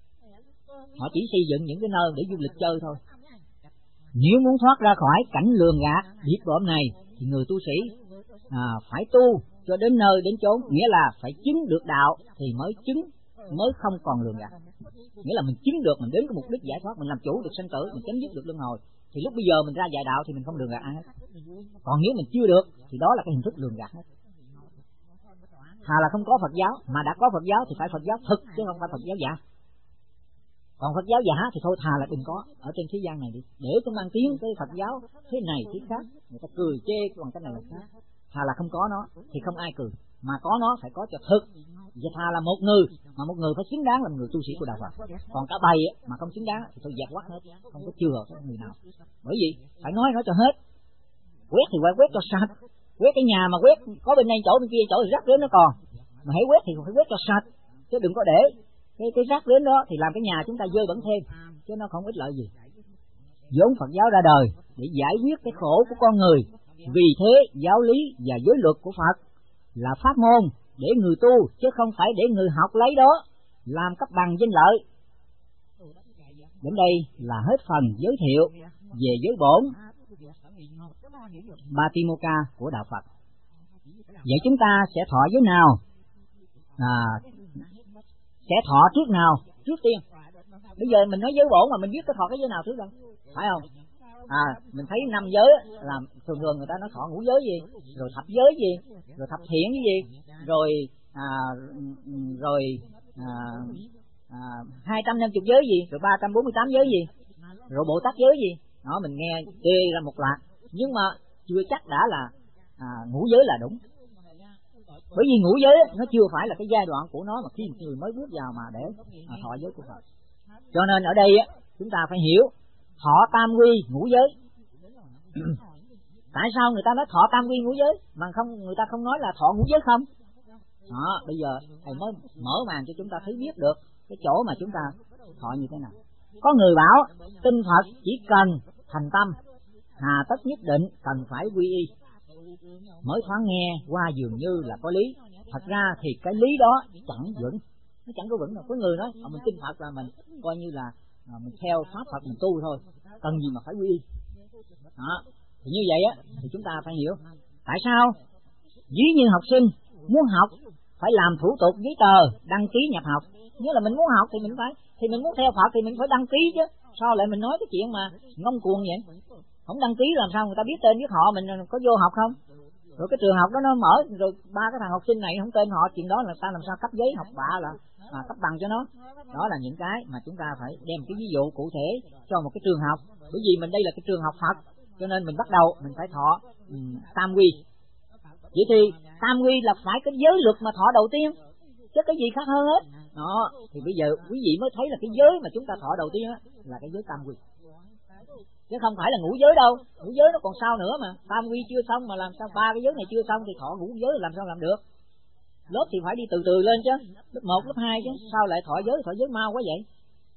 Họ chỉ xây dựng những cái nơi để du lịch chơi thôi. Nếu muốn thoát ra khỏi cảnh lường gạt điệp bợm này thì người tu sĩ phải tu cho đến nơi đến chốn, nghĩa là phải chứng được đạo thì mới không còn lường gạt. Nghĩa là mình chứng được, mình đến cái mục đích giải thoát, mình làm chủ được sanh tử, mình chấm dứt được luân hồi, thì lúc bây giờ mình ra dạy đạo thì mình không lường gạt ai hết. Còn nếu mình chưa được thì đó là cái hình thức lường gạt hết. Thà là không có Phật giáo, mà đã có Phật giáo thì phải Phật giáo thực chứ không phải Phật giáo giả. Còn Phật giáo giả thì thôi thà là đừng có ở trên thế gian này đi, để tôi mang tiếng cái Phật giáo thế này thế khác, người ta cười chê bằng cái này là khác. Thà là không có nó thì không ai cười, mà có nó phải có cho thực. Và thà là một người, mà một người phải xứng đáng là một người tu sĩ của đạo Phật. Còn cả bầy mà không xứng đáng thì tôi dẹp quát hết, không có chừa cái người nào. Bởi vì phải nói nó cho hết. Quét thì phải quét cho sạch. Quét cái nhà mà quét có bên đây chỗ bên kia chỗ thì rác rến nó còn, mà hãy quét thì phải quét cho sạch, chứ đừng có để cái rác rến đó thì làm cái nhà chúng ta dơ bẩn thêm, chứ nó không ích lợi gì. Vốn Phật giáo ra đời để giải quyết cái khổ của con người, vì thế giáo lý và giới luật của Phật là pháp môn để người tu, chứ không phải để người học lấy đó làm cấp bằng danh lợi. Đến đây là hết phần giới thiệu về giới bổn Patimokkha của đạo Phật. Vậy chúng ta sẽ thọ giới nào? Sẽ thọ trước nào? Trước tiên. Bây giờ mình nói giới bổn mà mình biết cái thọ cái giới nào trước đâu, phải không? Mình thấy 5 giới là thường người ta nói thọ ngũ giới gì, rồi thập giới gì, rồi thập thiện cái gì, rồi 250 giới gì, rồi 348 giới gì, rồi Bồ Tát giới gì. Đó mình nghe kê ra một loạt, nhưng mà chưa chắc đã là ngũ giới là đúng. Bởi vì ngũ giới nó chưa phải là cái giai đoạn của nó mà khi người mới bước vào mà để thọ giới của Phật. Cho nên ở đây chúng ta phải hiểu thọ tam quy ngũ giới. Tại sao người ta nói thọ tam quy ngũ giới mà người ta không nói là thọ ngũ giới không? Đó, bây giờ thầy mới mở màn cho chúng ta thấy biết được cái chỗ mà chúng ta thọ như thế nào. Có người bảo tin Phật chỉ cần thành tâm, hà tất nhất định cần phải quy y. Mới thoáng nghe qua dường như là có lý, thật ra thì cái lý đó chẳng vững, nó chẳng có vững đâu. Có người nói mình tin Phật là mình coi như là mình theo pháp Phật mình tu thôi, cần gì mà phải quy y. Đó, thì như vậy thì chúng ta phải hiểu tại sao ví như học sinh muốn học phải làm thủ tục giấy tờ đăng ký nhập học. Nếu là mình muốn học thì mình muốn theo Phật thì mình phải đăng ký chứ. Sao lại mình nói cái chuyện mà ngông cuồng vậy? Không đăng ký làm sao người ta biết tên biết họ mình có vô học không? Rồi cái trường học đó nó mở rồi 3 cái thằng học sinh này không tên họ, chuyện đó là ta làm sao cấp giấy học bạ là cấp bằng cho nó. Đó là những cái mà chúng ta phải đem cái ví dụ cụ thể cho một cái trường học. Bởi vì mình đây là cái trường học Phật, cho nên mình bắt đầu mình phải thọ tam quy. Vậy thì tam quy là phải cái giới luật mà thọ đầu tiên, chứ cái gì khác hơn hết. Đó, thì bây giờ quý vị mới thấy là cái giới mà chúng ta thọ đầu tiên là cái giới tam quy, chứ không phải là ngũ giới đâu. Ngũ giới nó còn sao nữa mà, tam quy chưa xong mà làm sao 3 cái giới này chưa xong thì thọ ngũ giới làm sao làm được. Lớp thì phải đi từ từ lên chứ, lớp 1, lớp 2 chứ, sao lại thọ giới mau quá vậy?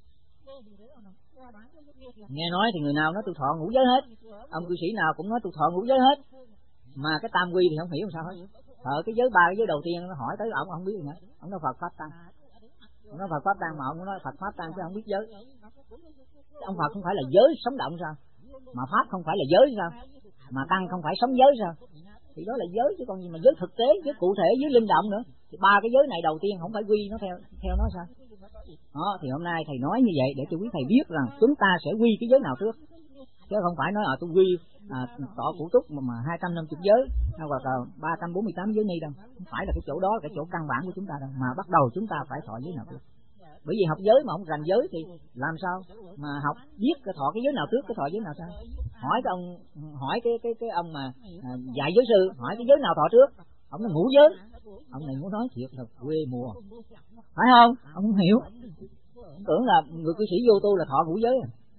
Nghe nói thì người nào nói tôi thọ ngũ giới hết, ông cư sĩ nào cũng nói tôi thọ ngũ giới hết, mà cái tam quy thì không hiểu làm sao hết. Thọ cái giới 3 cái giới đầu tiên nó hỏi tới ông không biết gì hết. Ông nói Phật Pháp Tăng, ông nói Phật Pháp Tăng mà ông nói Phật Pháp Tăng chứ không biết giới. Ông Phật không phải là giới sống động sao? Mà Pháp không phải là giới sao? Mà Tăng không phải sống giới sao? Thì đó là giới chứ còn gì mà giới thực tế, giới cụ thể, giới linh động nữa. Thì 3 cái giới này đầu tiên không phải quy nó theo nó sao? Đó, thì hôm nay thầy nói như vậy để cho quý thầy biết rằng chúng ta sẽ quy cái giới nào trước, chứ không phải nói tôi quy tọ cụ túc mà 250 giới hoặc là 348 giới ni đâu. Không phải là cái chỗ đó là cái chỗ căn bản của chúng ta đâu, mà bắt đầu chúng ta phải thọ giới nào trước. Bởi vì học giới mà không rành giới thì làm sao mà học biết cái thọ cái giới nào trước, cái thọ giới nào sau. Hỏi cái ông mà dạy giới sư, hỏi cái giới nào thọ trước, ông nói ngũ giới. Ông này muốn nói thiệt là quê mùa, phải không? Ông không hiểu, ông tưởng là người cư sĩ vô tu là thọ ngũ giới.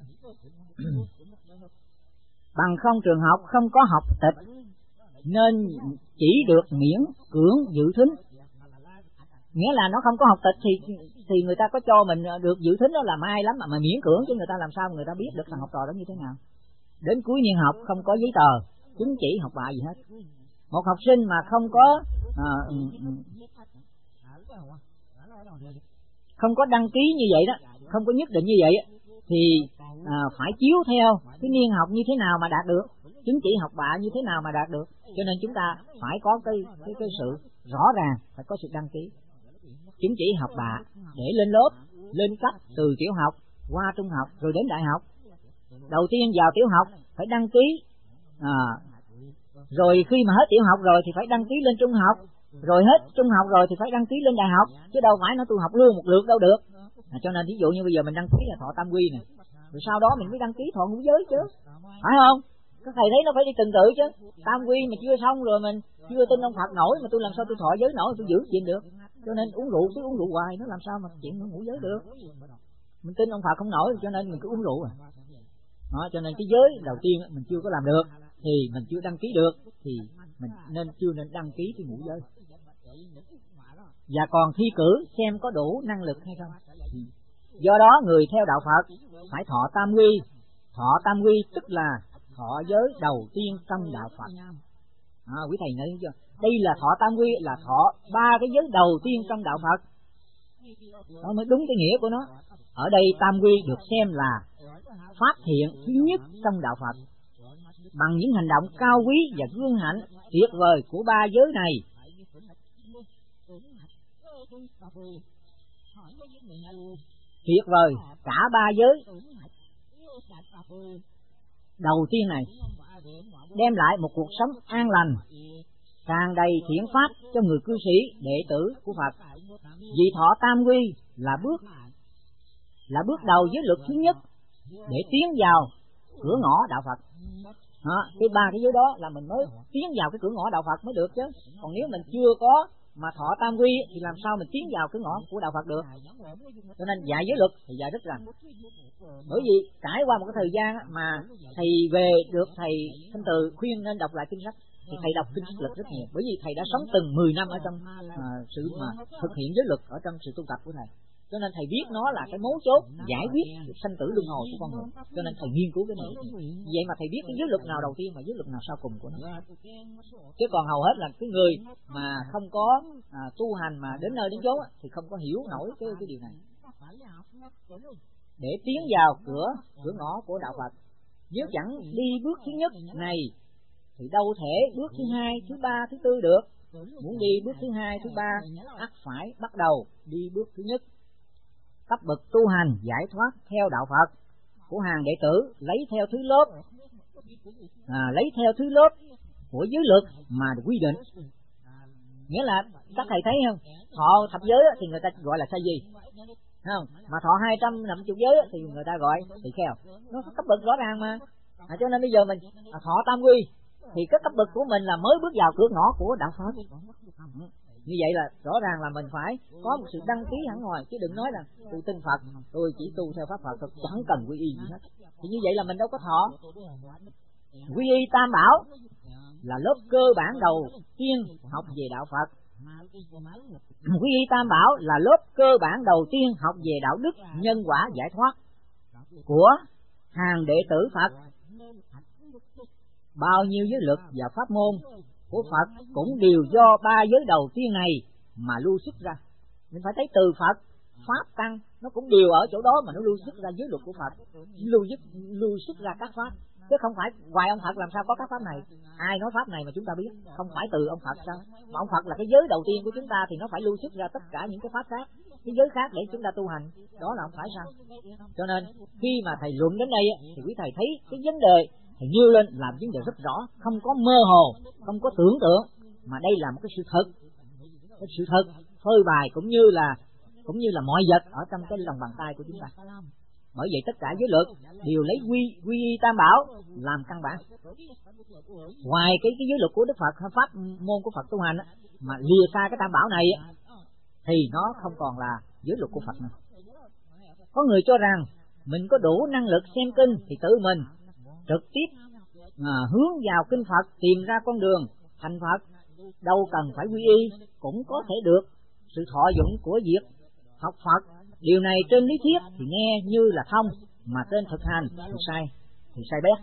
Bằng không trường học không có học tịch nên chỉ được miễn cưỡng dự thính. Nghĩa là nó không có học tịch thì người ta có cho mình được dự thính đó là may lắm, mà miễn cưỡng chứ người ta làm sao người ta biết được thằng học trò đó như thế nào. Đến cuối niên học không có giấy tờ chứng chỉ học bạ gì hết. Một học sinh mà không có đăng ký như vậy đó, không có nhất định như vậy thì phải chiếu theo cái niên học như thế nào mà đạt được, chứng chỉ học bạ như thế nào mà đạt được. Cho nên chúng ta phải có cái sự rõ ràng, phải có sự đăng ký chứng chỉ học bạ để lên lớp, lên cấp từ tiểu học qua trung học rồi đến đại học. đầu tiên vào tiểu học phải đăng ký, rồi khi mà hết tiểu học rồi thì phải đăng ký lên trung học, rồi hết trung học rồi thì phải đăng ký lên đại học, chứ đâu phải nó tôi học luôn một lượt đâu được. Cho nên ví dụ như bây giờ mình đăng ký là thọ tam quy này, rồi sau đó mình mới đăng ký thọ ngũ giới chứ, phải không? Các thầy thấy nó phải đi từng tự chứ. Tam quy mà chưa xong rồi mình chưa tin ông Phật nổi, mà tôi làm sao tôi thọ giới nổi, tôi giữ gìn được. Cho nên uống rượu cứ uống rượu hoài, nó làm sao mà chuyện ngũ giới được. Mình tin ông Phật không nổi, cho nên mình cứ uống rượu. Đó, cho nên cái giới đầu tiên mình chưa có làm được, thì mình chưa đăng ký được, thì mình chưa nên đăng ký cái ngũ giới. Và còn thi cử xem có đủ năng lực hay không. Do đó người theo đạo Phật phải thọ tam quy. Thọ tam quy tức là thọ giới đầu tiên trong đạo Phật. Quý thầy nói chưa? Đây là thọ tam quy, là thọ 3 cái giới đầu tiên trong đạo Phật. Đó mới đúng cái nghĩa của nó. Ở đây tam quy được xem là phát hiện thứ nhất trong đạo Phật. Bằng những hành động cao quý và gương hạnh tuyệt vời của 3 giới này, tuyệt vời cả 3 giới đầu tiên này, đem lại một cuộc sống an lành, tràn đầy thiện pháp cho người cư sĩ đệ tử của Phật. Vì thọ tam quy là bước đầu giới luật thứ nhất để tiến vào cửa ngõ đạo Phật. Cái 3 cái giới đó là mình mới tiến vào cái cửa ngõ đạo Phật mới được chứ. Còn nếu mình chưa có mà thọ tam quy thì làm sao mình tiến vào cái ngõ của đạo Phật được. Cho nên dạy giới luật thì dạy rất rằng, bởi vì trải qua một cái thời gian mà thầy về được thầy Thanh Từ khuyên nên đọc lại kinh sách, thì thầy đọc kinh sách luật rất nhiều, bởi vì thầy đã sống từng 10 năm ở trong sự mà thực hiện giới luật ở trong sự tu tập của thầy. Cho nên thầy viết nó là cái mấu chốt giải quyết sanh tử luân hồi của con người. Cho nên thầy nghiên cứu cái này. Vậy mà thầy biết cái giới luật nào đầu tiên mà giới luật nào sau cùng của nó. Chứ còn hầu hết là cái người mà không có tu hành mà đến nơi đến chốn thì không có hiểu nổi cái điều này. Để tiến vào cửa ngõ của đạo Phật, nếu chẳng đi bước thứ nhất này thì đâu thể bước thứ 2, thứ 3, thứ 4 được. Muốn đi bước thứ 2, thứ 3 ắt phải bắt đầu đi bước thứ nhất. Cấp bậc tu hành giải thoát theo đạo Phật của hàng đệ tử lấy theo thứ lớp của giới luật mà được quy định. Nghĩa là các thầy thấy không, thọ thập giới thì người ta gọi là sa di, không? Mà thọ 250 giới thì người ta gọi tỳ kheo. Nó có cấp bậc rõ ràng mà. Cho nên bây giờ mình thọ tam quy thì cái cấp bậc của mình là mới bước vào cửa ngõ của đạo Phật. Như vậy là rõ ràng là mình phải có một sự đăng ký hẳn hoài, chứ đừng nói là tôi tin Phật, tôi chỉ tu theo pháp Phật thôi, chẳng cần quy y gì hết. Thì như vậy là mình đâu có thọ. Quy y tam bảo là lớp cơ bản đầu tiên học về đạo Phật. Quy y tam bảo là lớp cơ bản đầu tiên học về đạo đức, nhân quả, giải thoát của hàng đệ tử Phật. Bao nhiêu giới luật và pháp môn của Phật cũng đều do 3 giới đầu tiên này mà lưu xuất ra. Mình phải thấy từ Phật, Pháp, Tăng nó cũng đều ở chỗ đó mà nó lưu xuất ra giới luật của Phật, lưu xuất ra các pháp. Chứ không phải ngoài ông Phật làm sao có các pháp này. Ai nói pháp này mà chúng ta biết, không phải từ ông Phật sao? Mà ông Phật là cái giới đầu tiên của chúng ta thì nó phải lưu xuất ra tất cả những cái pháp khác, cái giới khác để chúng ta tu hành. Đó là không phải sao? Cho nên khi mà thầy luận đến đây thì quý thầy thấy cái vấn đề thầy nêu lên làm vấn đề rất rõ, không có mơ hồ, không có tưởng tượng, mà đây là một cái sự thật, phơi bày cũng như là mọi vật ở trong cái lòng bàn tay của chúng ta. Bởi vậy tất cả giới luật đều lấy quy y tam bảo làm căn bản. Ngoài cái giới luật của Đức Phật, pháp môn của Phật tu hành mà lìa xa cái tam bảo này thì nó không còn là giới luật của Phật nữa. Có người cho rằng mình có đủ năng lực xem kinh thì tự mình trực tiếp hướng vào kinh Phật tìm ra con đường thành Phật, đâu cần phải quy y cũng có thể được sự thọ dụng của việc học Phật. Điều này trên lý thuyết thì nghe như là thông, mà trên thực hành thì sai bét.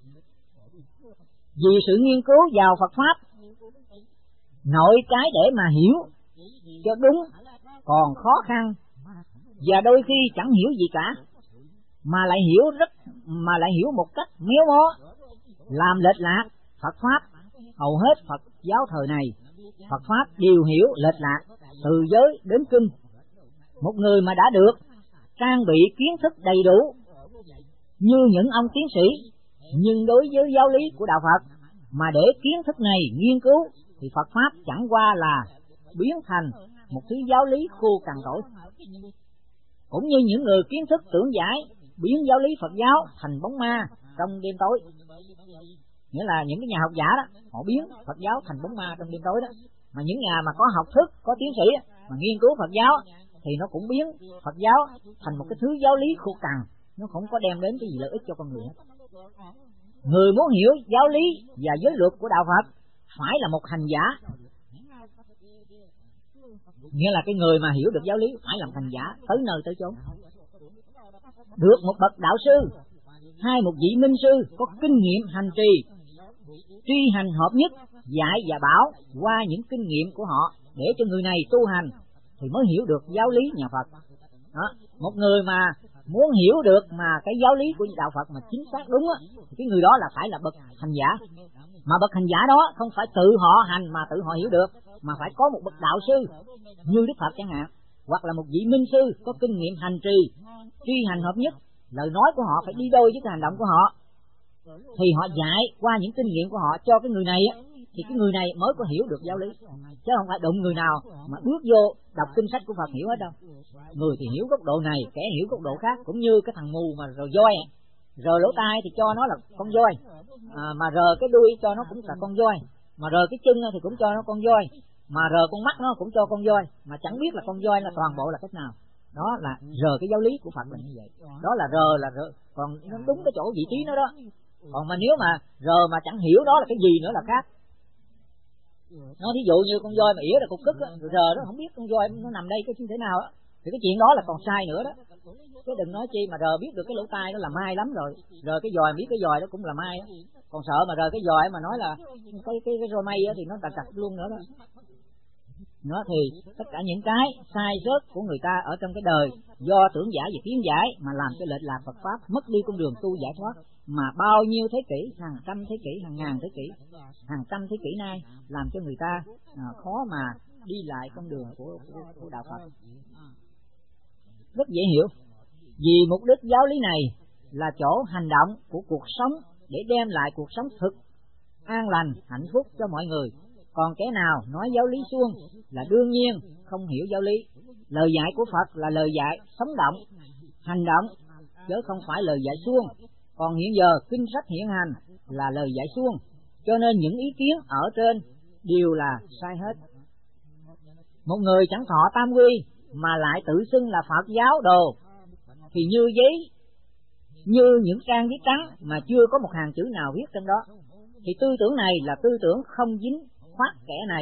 Vì sự nghiên cứu vào Phật Pháp nội cái để mà hiểu cho đúng còn khó khăn, và đôi khi chẳng hiểu gì cả, mà lại hiểu một cách méo mó, làm lệch lạc Phật Pháp. Hầu hết Phật giáo thời này, Phật Pháp đều hiểu lệch lạc từ giới đến kinh. Một người mà đã được trang bị kiến thức đầy đủ như những ông tiến sĩ, nhưng đối với giáo lý của đạo Phật mà để kiến thức này nghiên cứu thì Phật Pháp chẳng qua là biến thành một thứ giáo lý khô cằn cỗi. Cũng như những người kiến thức tưởng giải biến giáo lý Phật giáo thành bóng ma trong đêm tối. Nghĩa là những cái nhà học giả đó, họ biến Phật giáo thành bóng ma trong đêm tối đó. Mà những nhà mà có học thức, có tiến sĩ mà nghiên cứu Phật giáo thì nó cũng biến Phật giáo thành một cái thứ giáo lý khô cằn, nó không có đem đến cái gì lợi ích cho con người hết. Người muốn hiểu giáo lý và giới luật của đạo Phật phải là một hành giả. Nghĩa là cái người mà hiểu được giáo lý phải làm hành giả tới nơi tới chốn. Được một bậc đạo sư hay một vị minh sư có kinh nghiệm hành trì, tri hành hợp nhất, dạy và bảo qua những kinh nghiệm của họ để cho người này tu hành thì mới hiểu được giáo lý nhà Phật. Đó. Một người mà muốn hiểu được mà cái giáo lý của đạo Phật mà chính xác đúng á, thì cái người đó là phải là bậc hành giả. Mà bậc hành giả đó không phải tự họ hành mà tự họ hiểu được, mà phải có một bậc đạo sư như Đức Phật chẳng hạn, hoặc là một vị minh sư có kinh nghiệm hành trì, tri hành hợp nhất, lời nói của họ phải đi đôi với cái hành động của họ, thì họ dạy qua những kinh nghiệm của họ cho cái người này á, thì cái người này mới có hiểu được giáo lý, chứ không phải đụng người nào mà bước vô đọc kinh sách của Phật hiểu hết đâu. Người thì hiểu góc độ này, kẻ hiểu góc độ khác, cũng như cái thằng mù mà rờ voi, rờ lỗ tai thì cho nó là con voi, mà rờ cái đuôi cho nó cũng là con voi, mà rờ cái chân thì cũng cho nó con voi, mà rờ con mắt nó cũng cho con voi, mà chẳng biết là con voi là toàn bộ là cách nào. Đó là rờ cái giáo lý của Phật là như vậy. Đó là rờ, còn nó đúng cái chỗ vị trí nó đó. Còn mà nếu mà rờ mà chẳng hiểu đó là cái gì nữa là khác. Nó thí dụ như con voi mà ỉa là cục cứt á, rờ nó không biết con voi nó nằm đây cái như thế nào á, thì cái chuyện đó là còn sai nữa đó. Chứ đừng nói chi mà rờ biết được cái lỗ tai đó là mai lắm rồi, rờ cái dòi biết cái dòi đó cũng là mai á. Còn sợ mà rờ cái dòi mà nói là cái roi mây á thì nó tạch luôn nữa đó. Nó thì tất cả những cái sai sót của người ta ở trong cái đời do tưởng giải và kiến giải mà làm cho lệch lạc Phật Pháp, mất đi con đường tu giải thoát, mà bao nhiêu thế kỷ, hàng trăm thế kỷ, hàng ngàn thế kỷ, hàng trăm thế kỷ nay làm cho người ta khó mà đi lại con đường của đạo Phật. Rất dễ hiểu. Vì mục đích giáo lý này là chỗ hành động của cuộc sống để đem lại cuộc sống thực, an lành, hạnh phúc cho mọi người. Còn kẻ nào nói giáo lý suông là đương nhiên không hiểu giáo lý. Lời dạy của Phật là lời dạy sống động, hành động, chứ không phải lời dạy suông. Còn hiện giờ kinh sách hiện hành là lời dạy suông, cho nên những ý kiến ở trên đều là sai hết. Một người chẳng thọ tam quy mà lại tự xưng là Phật giáo đồ thì như giấy, như những trang giấy trắng mà chưa có một hàng chữ nào viết trên đó, thì tư tưởng này là tư tưởng không dính khoác kẻ này.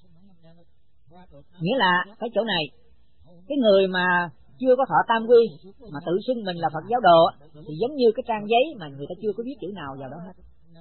Nghĩa là cái chỗ này, cái người mà chưa có thọ tam quy mà tự xưng mình là Phật giáo đồ thì giống như cái trang giấy mà người ta chưa có viết chữ nào vào đó hết.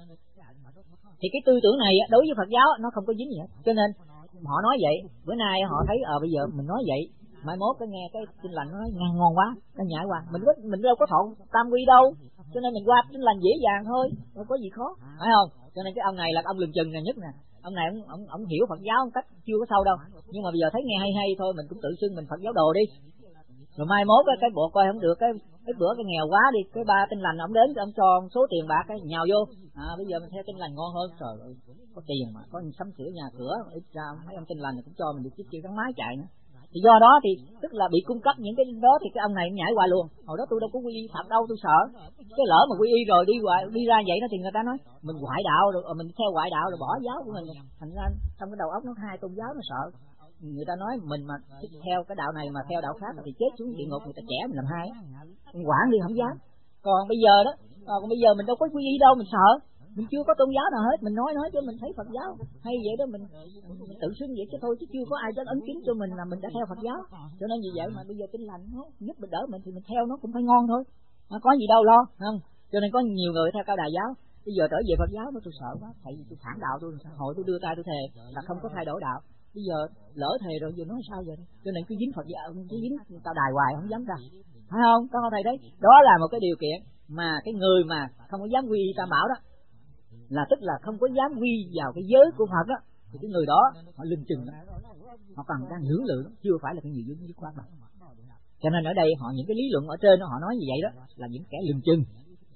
Thì cái tư tưởng này đối với Phật giáo nó không có dính gì hết. Cho nên họ nói vậy, bữa nay họ thấy bây giờ mình nói vậy, mai mốt cái nghe cái Tin Lành nó nói ngon quá, nó nhảy qua, mình đâu có thọ tam quy đâu, cho nên mình qua Tin Lành dễ dàng thôi, đâu có gì khó, phải không? Cho nên cái ông này là ông lừng chừng nhất nè. Ông này ông hiểu Phật giáo một cách chưa có sâu đâu, nhưng mà bây giờ thấy nghe hay thôi, mình cũng tự xưng mình Phật giáo đồ đi. Rồi mai mốt cái bộ coi không được, cái bữa cái nghèo quá đi, cái ba Tin Lành ông đến ông cho số tiền bạc cái nhào vô. Bây giờ mình theo Tin Lành ngon hơn, trời ơi, có tiền mà, có sắm sửa nhà cửa, ít ra mấy ông Tin Lành cũng cho mình được chiếc gắn máy chạy nữa. Thì do đó thì tức là bị cung cấp những cái đó thì cái ông này nhảy qua luôn. Hồi đó tôi đâu có quy y Phật đâu, tôi sợ cái lỡ mà quy y rồi đi ra vậy đó thì người ta nói mình ngoại đạo rồi, mình theo ngoại đạo rồi bỏ giáo của mình, thành ra trong cái đầu óc nó hai tôn giáo nó sợ. Người ta nói mình mà theo cái đạo này mà theo đạo khác thì chết xuống địa ngục, người ta trẻ mình làm hai, mình quản đi không dám. Còn bây giờ đó, còn bây giờ mình đâu có quy y đâu, mình sợ, mình chưa có tôn giáo nào hết, mình nói cho mình thấy Phật giáo hay vậy đó, mình tự xưng vậy chứ thôi, chứ chưa có ai dám ấn chứng cho mình là mình đã theo Phật giáo. Cho nên vì vậy mà bây giờ Tin Lành nó giúp mình đỡ mình thì mình theo nó cũng phải ngon thôi, nó có gì đâu lo, không? Cho nên có nhiều người theo Cao Đà giáo, bây giờ trở về Phật giáo nó tôi sợ quá, thầy tôi phản đạo tôi, hồi tôi đưa tay tôi thề là không có thay đổi đạo, bây giờ lỡ thề rồi giờ nói sao vậy? Cho nên cứ dính Phật giáo, cứ dính Cao Đài hoài không dám ra, phải không? Có thầy đấy, đó là một cái điều kiện mà cái người mà không có dám quy y Tam Bảo đó, là tức là không có dám quy vào cái giới của Phật đó, thì cái người đó họ lưng chừng đó, họ còn đang lưỡng lự, chưa phải là cái nhiều dứt khoát đâu. Cho nên ở đây họ những cái lý luận ở trên đó, họ nói như vậy đó là những kẻ lưng chừng,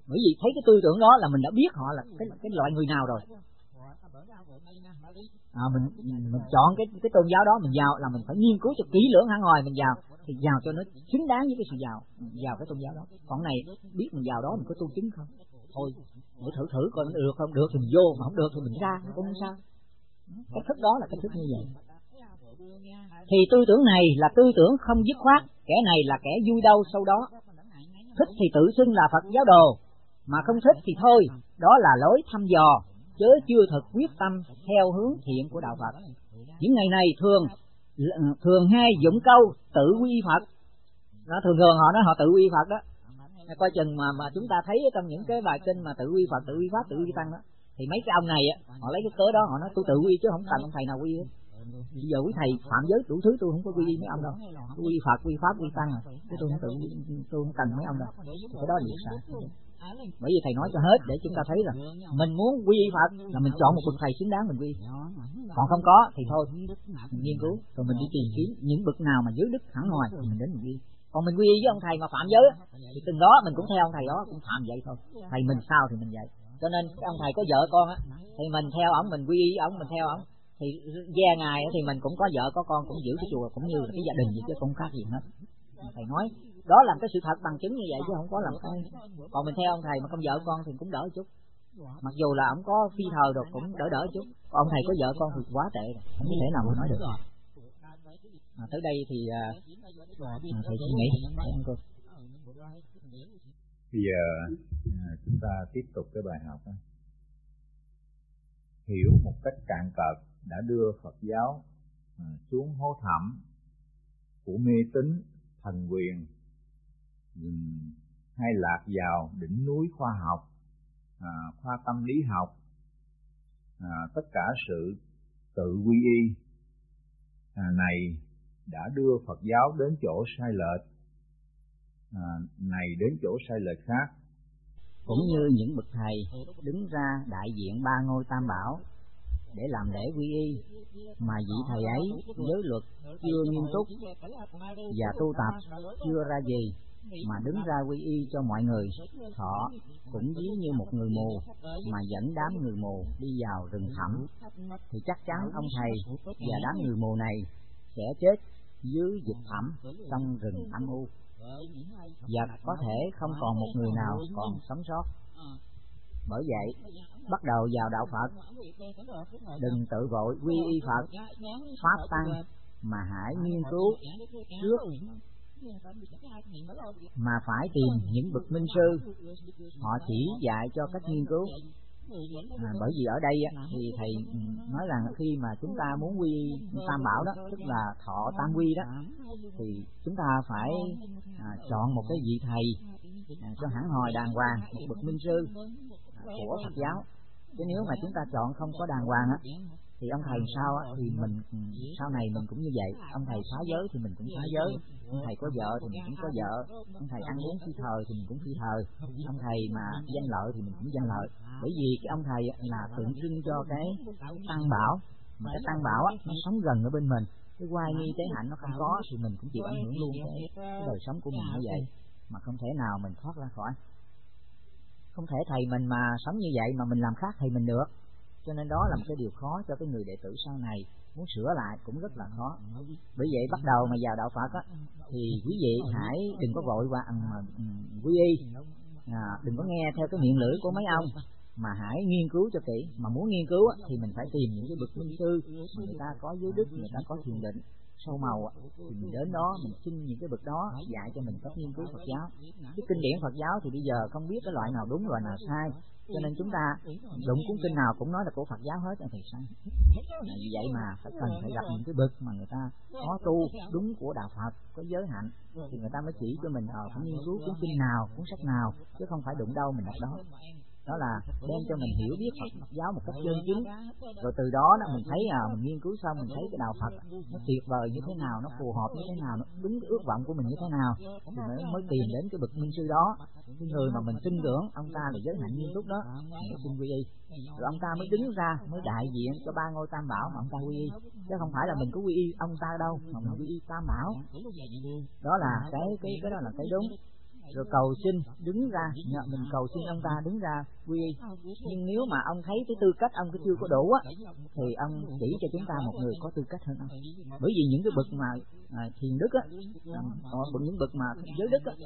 Bởi vì thấy cái tư tưởng đó là mình đã biết họ là cái loại người nào rồi. Mình chọn cái tôn giáo đó mình vào là mình phải nghiên cứu cho kỹ lưỡng hẳn hoi mình vào, thì vào cho nó xứng đáng với cái sự vào cái tôn giáo đó. Còn này biết mình vào đó mình có tu chứng không? Thôi, để thử coi nó được không, được thì mình vô, mà không được thì mình ra, nó cũng không sao. Cái thức đó là cái thức như vậy. Thì tư tưởng này là tư tưởng không dứt khoát, kẻ này là kẻ vui đâu sâu đó. Thích thì tự xưng là Phật giáo đồ, mà không thích thì thôi, đó là lối thăm dò, chớ chưa thực quyết tâm theo hướng thiện của đạo Phật. Những ngày này thường hay dụng câu tự quy Phật. Nó thường họ nói họ tự quy Phật đó. Coi chừng mà chúng ta thấy trong những cái bài kinh mà tự quy Phật, tự quy Pháp, tự quy Tăng đó, thì mấy cái ông này họ lấy cái cớ đó họ nói tôi tự quy chứ không cần ông thầy nào quy hết. Bây giờ quý thầy phạm giới đủ thứ tôi không có quy mấy ông đâu, tôi quy Phật, quy Pháp, quy Tăng chứ tôi không cần mấy ông đâu. Cái đó là việc sai. Bởi vì thầy nói cho hết để chúng ta thấy là mình muốn quy Phật là mình chọn một bậc thầy xứng đáng mình quy. Còn không có thì thôi mình nghiên cứu rồi mình đi tìm kiếm những bậc nào mà giới đức hẳn hoi thì mình đến mình quy. Còn mình quy với ông thầy mà phạm giới thì từng đó mình cũng theo ông thầy đó cũng phạm vậy thôi. Thầy mình sao thì mình vậy. Cho nên cái ông thầy có vợ con á thì mình theo ổng, mình quy với ổng, mình theo ổng. Thì ve ngài thì mình cũng có vợ có con, cũng giữ cái chùa cũng như là cái gia đình vậy chứ không khác gì hết. Thầy nói đó là cái sự thật bằng chứng như vậy chứ không có làm cái. Còn mình theo ông thầy mà không vợ con thì cũng đỡ chút. Mặc dù là ông có phi thờ được cũng đỡ chút. Còn ông thầy có vợ con thì quá tệ rồi, không có thể nào mà nói được. Tới đây thì thầy suy nghĩ. Bây giờ chúng ta tiếp tục cái bài học đó. Hiểu một cách cạn cợt đã đưa Phật giáo xuống hố thẳm của mê tín, thần quyền, hay lạc vào đỉnh núi khoa học, khoa tâm lý học, tất cả sự tự quy y này đã đưa Phật giáo đến chỗ sai lệch, này đến chỗ sai lệch khác. Cũng như những bậc thầy đứng ra đại diện ba ngôi Tam Bảo để làm lễ quy y, mà vị thầy ấy giới luật chưa nghiêm túc và tu tập chưa ra gì mà đứng ra quy y cho mọi người, họ cũng ví như một người mù mà dẫn đám người mù đi vào rừng thẳm, thì chắc chắn ông thầy và đám người mù này sẽ chết dưới vực thẳm trong rừng âm u, và có thể không còn một người nào còn sống sót. Bởi vậy, bắt đầu vào đạo Phật, đừng tự vội quy y Phật, Pháp Tăng, mà hãy nghiên cứu trước, mà phải tìm những bậc minh sư, họ chỉ dạy cho cách nghiên cứu. Bởi vì ở đây thì thầy nói rằng khi mà chúng ta muốn quy Tam Bảo đó, tức là thọ tam quy đó, thì chúng ta phải chọn một cái vị thầy cho hẳn hoi đàng hoàng, một bậc minh sư của Phật giáo. Chứ nếu mà chúng ta chọn không có đàng hoàng thì ông thầy sao thì mình sau này mình cũng như vậy. Ông thầy phá giới thì mình cũng phá giới, ông thầy có vợ thì mình cũng có vợ, ông thầy ăn uống phi thờ thì mình cũng phi thờ, ông thầy mà danh lợi thì mình cũng danh lợi. Bởi vì cái ông thầy là tượng trưng cho cái Tăng Bảo, mà cái Tăng Bảo nó sống gần ở bên mình, cái oai nghi tế hạnh nó không có thì mình cũng chịu ảnh hưởng luôn cái đời sống của mình như vậy, mà không thể nào mình thoát ra khỏi. Không thể thầy mình mà sống như vậy mà mình làm khác thầy mình được. Cho nên đó là một cái điều khó cho cái người đệ tử sau này muốn sửa lại cũng rất là khó. Bởi vậy bắt đầu mà vào đạo Phật thì quý vị hãy đừng có vội qua quy y, đừng có nghe theo cái miệng lưỡi của mấy ông, mà hãy nghiên cứu cho kỹ. Mà muốn nghiên cứu thì mình phải tìm những cái bậc minh sư mà người ta có giới đức, người ta có thiền định sâu màu, thì mình đến đó mình xin những cái bậc đó dạy cho mình cách nghiên cứu Phật giáo. Cái kinh điển Phật giáo thì bây giờ không biết cái loại nào đúng loại nào sai, cho nên chúng ta đụng cuốn kinh nào cũng nói là của Phật giáo hết thì sai. Vì vậy mà phải gặp những cái bậc mà người ta có tu đúng của đạo Phật, có giới hạnh, thì người ta mới chỉ cho mình phải nghiên cứu cuốn kinh nào, cuốn sách nào, chứ không phải đụng đâu mình đọc đó. Đó là đem cho mình hiểu biết Phật giáo một cách chân chính, rồi từ đó mình thấy mình nghiên cứu xong mình thấy cái đạo Phật nó tuyệt vời như thế nào, nó phù hợp như thế nào, nó đúng cái ước vọng của mình như thế nào, thì mới tìm đến cái bậc minh sư đó, cái người mà mình tin tưởng ông ta là giới hạnh nghiêm túc đó, mình xin quy y, rồi ông ta mới đứng ra mới đại diện cho ba ngôi Tam Bảo mà ông ta quy y, chứ không phải là mình có quy y ông ta đâu, mà mình quy y Tam Bảo. Đó là cái đó là cái đúng. rồi cầu xin đứng ra, mình cầu xin ông ta đứng ra quy y. Nhưng nếu mà ông thấy cái tư cách ông cái chưa có đủ á, thì ông chỉ cho chúng ta một người có tư cách hơn ông. Bởi vì những cái bậc mà thiền đức á, những bậc mà giới đức á,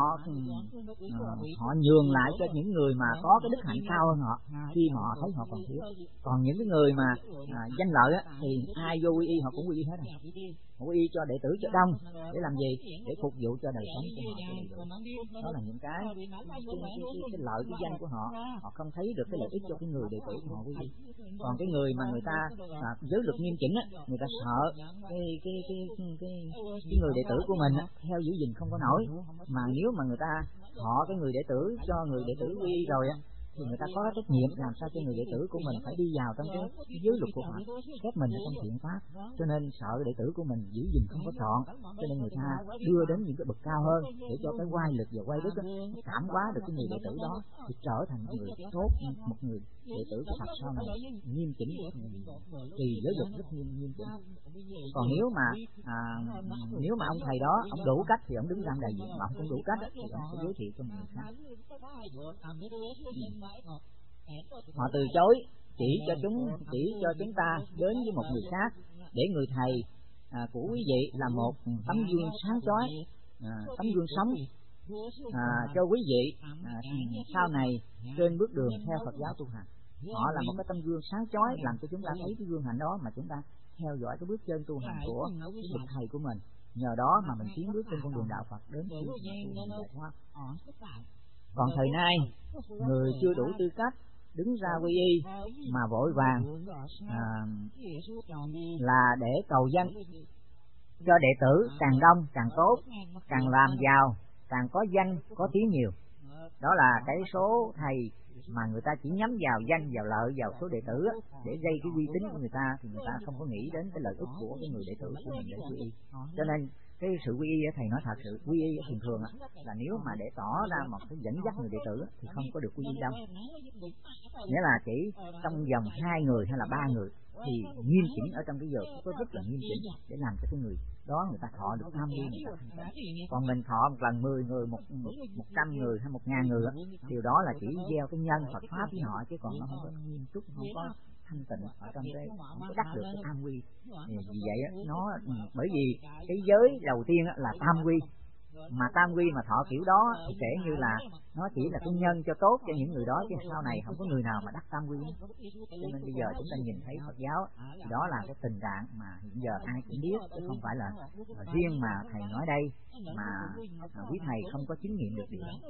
họ nhường lại cho những người mà có cái đức hạnh cao hơn họ khi mà họ thấy họ còn thiếu. Còn những cái người mà danh lợi á, thì ai vô quy y họ cũng quy y hết rồi. Họ quy y cho đệ tử cho đông để làm gì? Để phục vụ cho đời sống của họ. Đó là những cái lợi cái danh của họ. Họ không thấy được cái lợi ích cho cái người đệ tử của họ quy y. Còn cái người mà người ta giới luật nghiêm chỉnh á, người ta sợ cái người đệ tử của mình á, theo giữ gìn không có nổi. Mà nếu mà người ta họ cái người đệ tử cho người đệ tử quy y rồi á, thì người ta có trách nhiệm làm sao cho người đệ tử của mình phải đi vào trong cái giới luật của họ, khép mình ở trong thiện pháp. Cho nên sợ đệ tử của mình giữ gìn không có trọn, cho nên người ta đưa đến những cái bậc cao hơn để cho cái oai lực và oai đức đó, cảm hóa được cái người đệ tử đó thì trở thành một người tốt, một người đệ tử của Phật sau này nghiêm chỉnh, thì giới luật rất nghiêm chỉnh. Còn nếu mà ông thầy đó ông đủ cách thì ông đứng ra đại diện, mà ông không đủ cách thì ông sẽ giới thiệu cho người khác. Họ từ chối chỉ cho chúng ta đến với một người khác để người thầy của quý vị là một tấm gương sáng chói, tấm gương sống cho quý vị sau này trên bước đường theo Phật giáo tu hành. Họ là một cái tấm gương sáng chói làm cho chúng ta thấy cái gương hạnh đó, mà chúng ta theo dõi cái bước chân tu hành của bậc thầy của mình. Nhờ đó mà mình tiến bước trên con đường đạo Phật đến tu giải thoát. Còn thời nay người chưa đủ tư cách đứng ra quy y mà vội vàng là để cầu danh cho đệ tử càng đông càng tốt, càng làm giàu càng có danh có tiếng nhiều. Đó là cái số thầy mà người ta chỉ nhắm vào danh, vào lợi, vào số đệ tử để gây cái uy tín của người ta, thì người ta không có nghĩ đến cái lợi ích của cái người đệ tử của mình để quy y. Cho nên cái sự quy y thầy nói thật sự quy y thường thường là nếu mà để tỏ ra một cái dẫn dắt người đệ tử thì không có được quy y đâu. Nghĩa là chỉ trong vòng 2 người hay là 3 người thì nghiêm chỉnh ở trong cái giờ có rất là nghiêm chỉnh để làm cho cái người đó người ta thọ được tham ly người ta thanh tịnh. Còn mình thọ một lần 10 người, 100 người hay 1000 người điều đó là chỉ gieo cái nhân Phật pháp với họ, chứ còn nó không có nghiêm túc, không có thanh tịnh ở trong cái, không có đắc được cái tam quy. Vì vậy nó bởi vì cái giới đầu tiên là tam quy, mà tam quy mà thọ kiểu đó thì kể như là nó chỉ là cái nhân cho tốt cho những người đó, chứ sau này không có người nào mà đắc tam quy. Cho nên bây giờ chúng ta nhìn thấy Phật giáo thì đó là cái tình trạng mà hiện giờ ai cũng biết, chứ không phải là riêng mà thầy nói đây mà quý thầy không có chứng nghiệm được điều đó.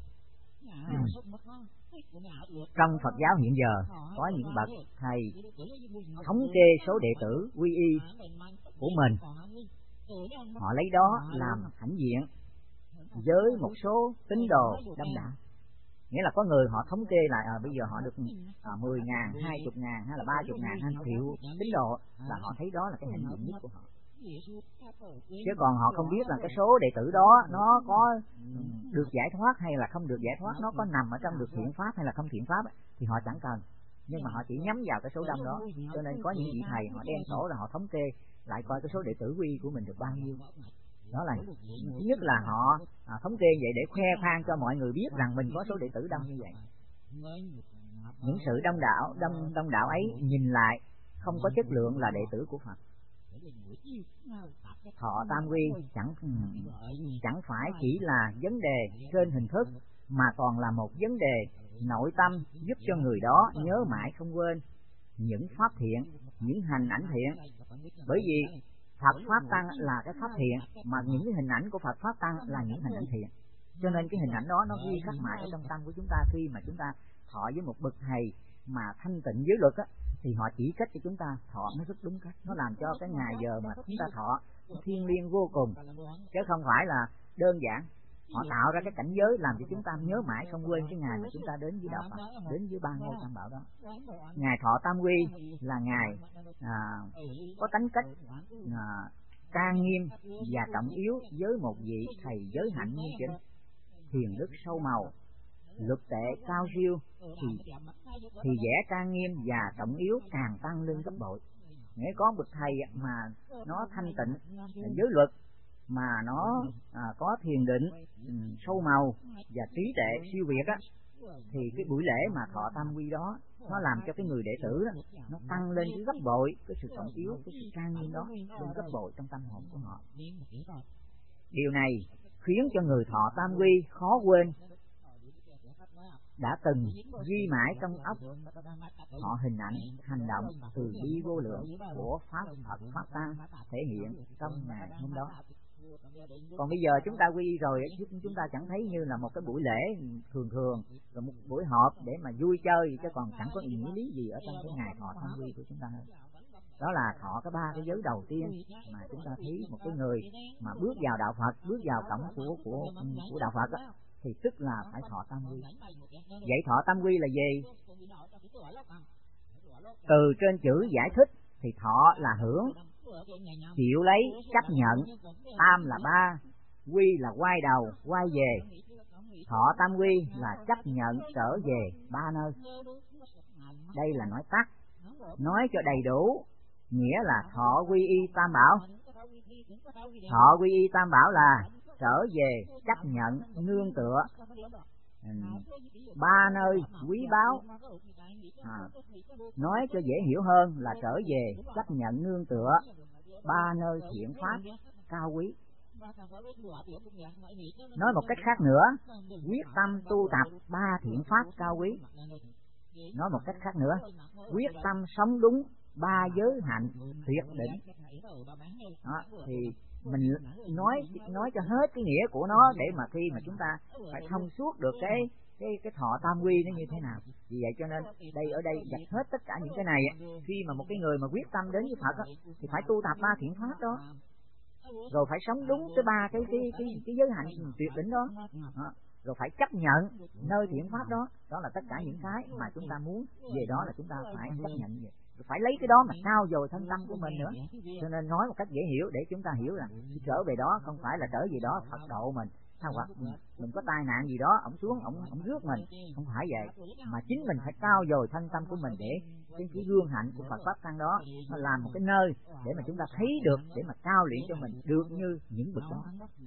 Trong Phật giáo hiện giờ có những bậc thầy thống kê số đệ tử quy y của mình, họ lấy đó làm hãnh diện với một số tín đồ đông đảo. Nghĩa là có người họ thống kê lại bây giờ họ được 10.000, 20.000 hay là 30.000 hay triệu tín đồ, là họ thấy đó là cái hạnh diện nhất của họ. Chứ còn họ không biết là cái số đệ tử đó nó có được giải thoát hay là không được giải thoát, nó có nằm ở trong được thiện pháp hay là không thiện pháp thì họ chẳng cần, nhưng mà họ chỉ nhắm vào cái số đông đó. Cho nên có những vị thầy họ đem sổ là họ thống kê lại coi cái số đệ tử quy của mình được bao nhiêu. Đó là thứ nhất là họ thống kê vậy để khoe khoang cho mọi người biết rằng mình có số đệ tử đông như vậy. Những sự đông đảo ấy nhìn lại không có chất lượng là đệ tử của Phật. Thọ tam quy chẳng phải chỉ là vấn đề trên hình thức, mà còn là một vấn đề nội tâm giúp cho người đó nhớ mãi không quên những pháp thiện, những hành ảnh thiện. Bởi vì Phật Pháp Tăng là cái pháp thiện, mà những cái hình ảnh của Phật Pháp Tăng là những hình ảnh thiện. Cho nên cái hình ảnh đó nó ghi khắc mãi ở trong tâm của chúng ta. Khi mà chúng ta thọ với một bậc thầy mà thanh tịnh giới luật thì họ chỉ cách cho chúng ta thọ nó rất đúng cách. Nó làm cho cái ngày giờ mà chúng ta thọ thiêng liêng vô cùng, chứ không phải là đơn giản. Họ tạo ra cái cảnh giới làm cho chúng ta nhớ mãi không quên cái ngày mà chúng ta đến với đạo Phật, đến với ba ngôi tam bảo đó. Ngày thọ tam quy là ngày có tánh cách trang nghiêm và trọng yếu với một vị thầy giới hạnh nghiêm chỉnh, thiền đức sâu màu, luật tệ cao siêu, thì vẻ trang nghiêm và trọng yếu càng tăng lên gấp bội. Nghĩa có bậc thầy mà nó thanh tịnh giới luật mà nó có thiền định sâu màu và trí tuệ siêu việt á, thì cái buổi lễ mà thọ tam quy đó nó làm cho cái người đệ tử đó, nó tăng lên cái gấp bội cái sự trọng yếu, cái sự trang nghiêm đó lên gấp bội trong tâm hồn của họ. Điều này khiến cho người thọ tam quy khó quên, đã từng ghi mãi trong óc họ hình ảnh hành động từ bi vô lượng của Pháp Phật Pháp Tăng thể hiện trong ngày hôm đó. Còn bây giờ chúng ta quy rồi, chúng ta chẳng thấy như là một cái buổi lễ thường rồi một buổi họp để mà vui chơi, chứ còn chẳng có ý nghĩa lý gì ở trong cái ngày thọ tam quy của chúng ta hết. Đó là thọ cái ba cái giới đầu tiên mà chúng ta thấy một cái người mà bước vào đạo Phật, bước vào cổng của đạo Phật đó, thì tức là phải thọ tam quy. Vậy thọ tam quy là gì? Từ trên chữ giải thích thì thọ là hưởng, chịu lấy, chấp nhận, tam là ba, quy là quay đầu, quay về. Thọ tam quy là chấp nhận trở về ba nơi. Đây là nói tắt, nói cho đầy đủ, nghĩa là thọ quy y tam bảo. Thọ quy y tam bảo là trở về, chấp nhận, nương tựa ba nơi quý báu. Nói cho dễ hiểu hơn là trở về, chấp nhận, nương tựa ba nơi thiện pháp cao quý. Nói một cách khác nữa, quyết tâm tu tập ba thiện pháp cao quý. Nói một cách khác nữa, quyết tâm sống đúng ba giới hạnh tuyệt đỉnh. Đó, thì mình nói cho hết cái nghĩa của nó để mà khi mà chúng ta phải thông suốt được cái thọ tam quy nó như thế nào. Vì vậy cho nên ở đây dạch hết tất cả những cái này. Khi mà một cái người mà quyết tâm đến với Phật á, thì phải tu tập ba thiện pháp đó, rồi phải sống đúng cái ba cái giới hạnh tuyệt đỉnh đó, rồi phải chấp nhận nơi thiện pháp đó. Đó là tất cả những cái mà chúng ta muốn về đó là chúng ta phải chấp nhận vậy. Phải lấy cái đó mà trao dồi thân tâm của mình nữa. Cho nên nói một cách dễ hiểu để chúng ta hiểu là trở về đó không phải là trở về đó Phật độ mình, hoặc mình có tai nạn gì đó ổng xuống ổng rước mình, không phải vậy, mà chính mình phải trao dồi thân tâm của mình để cái gương hạnh của Phật Pháp Tăng đó nó làm một cái nơi để mà chúng ta thấy được, để mà cao luyện cho mình được như những bậc đó,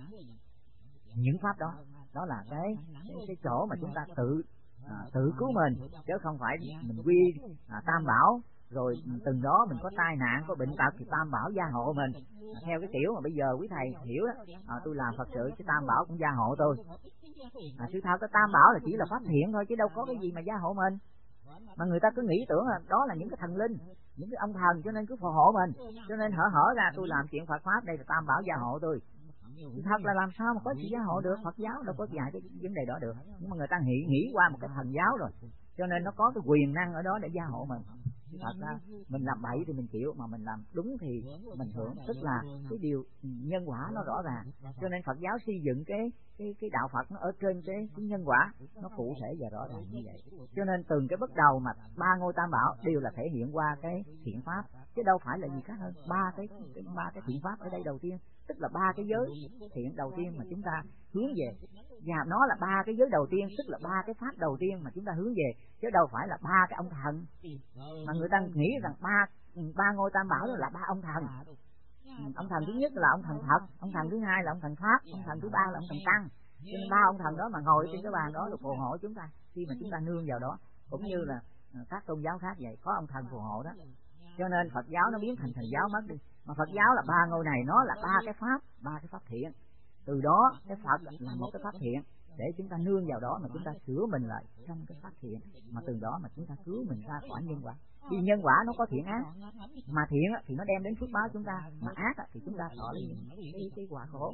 những pháp đó. Đó là cái chỗ mà chúng ta tự cứu mình, chứ không phải mình quy tam bảo rồi từng đó mình có tai nạn, có bệnh tật thì tam bảo gia hộ mình. Theo cái kiểu mà bây giờ quý thầy hiểu đó, tôi làm Phật sự cái tam bảo cũng gia hộ tôi. Sự thật cái tam bảo là chỉ là pháp thiện thôi, chứ đâu có cái gì mà gia hộ mình. Mà người ta cứ nghĩ tưởng là đó là những cái thần linh, những cái ông thần, cho nên cứ phù hộ mình. Cho nên hở ra tôi làm chuyện Phật pháp, đây là tam bảo gia hộ tôi. Thật là làm sao mà có sự gia hộ được, Phật giáo đâu có dạy cái vấn đề đó được. Nhưng mà người ta nghĩ qua một cái thần giáo rồi, cho nên nó có cái quyền năng ở đó để gia hộ mình. Thật ra mình làm bậy thì mình chịu, mà mình làm đúng thì mình hưởng, tức là cái điều nhân quả nó rõ ràng. Cho nên Phật giáo xây dựng cái đạo Phật nó ở trên cái nhân quả nó cụ thể và rõ ràng như vậy. Cho nên từng cái bắt đầu mà ba ngôi tam bảo đều là thể hiện qua cái thiện pháp, chứ đâu phải là gì khác hơn. Ba cái thiện pháp ở đây đầu tiên, tức là ba cái giới thiện đầu tiên mà chúng ta hướng về, và nó là ba cái giới đầu tiên, tức là ba cái pháp đầu tiên mà chúng ta hướng về, chứ đâu phải là ba cái ông thần mà người ta nghĩ rằng ba ngôi tam bảo đó là ba ông thần. Ông thần thứ nhất là ông thần Phật, ông thần thứ hai là ông thần Pháp, ông thần thứ ba là ông thần Tăng. Cho nên ba ông thần đó mà ngồi trên cái bàn đó là phù hộ chúng ta khi mà chúng ta nương vào đó, cũng như là các tôn giáo khác vậy, có ông thần phù hộ đó. Cho nên Phật giáo nó biến thành thần giáo mất đi, mà Phật giáo là ba ngôi này, nó là ba cái pháp thiện. Từ đó cái Phật là một cái pháp thiện để chúng ta nương vào đó mà chúng ta sửa mình lại trong cái pháp thiện, mà từ đó mà chúng ta cứu mình ra khỏi nhân quả. Vì nhân quả nó có thiện ác, mà thiện thì nó đem đến phước báo chúng ta, mà ác thì chúng ta thọ lấy cái quả khổ.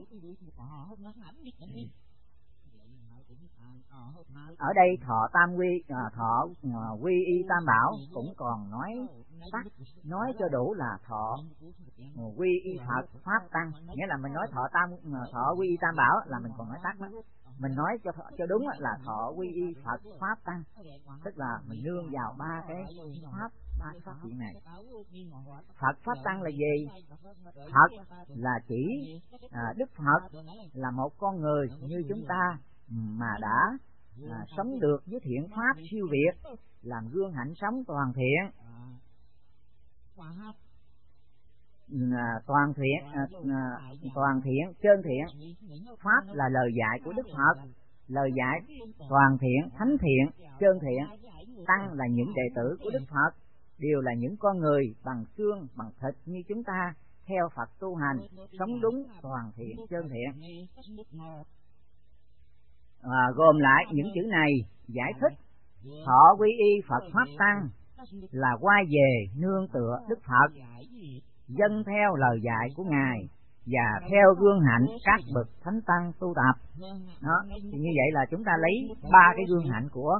Ở đây thọ tam quy, thọ quy y tam bảo cũng còn nói cho đủ là thọ quy y Phật Pháp Tăng. Nghĩa là mình nói thọ quy y tam bảo là mình còn nói tắt đó. Mình nói cho đúng là thọ quy y Phật Pháp Tăng, tức là mình nương vào ba cái pháp thiện này. Phật Pháp Tăng là gì? Phật là chỉ Đức Phật là một con người như chúng ta mà đã sống được với thiện pháp siêu việt, làm gương hạnh sống toàn thiện. toàn thiện, chân thiện. Pháp là lời dạy của Đức Phật, lời dạy toàn thiện, thánh thiện, chân thiện. Tăng là những đệ tử của Đức Phật, đều là những con người bằng xương, bằng thịt như chúng ta, theo Phật tu hành, sống đúng toàn thiện, chân thiện. Gồm lại những chữ này giải thích thọ quy y Phật Pháp Tăng là quay về nương tựa Đức Phật, dâng theo lời dạy của Ngài và theo gương hạnh các bậc thánh tăng tu tập. Đó, thì như vậy là chúng ta lấy ba cái gương hạnh của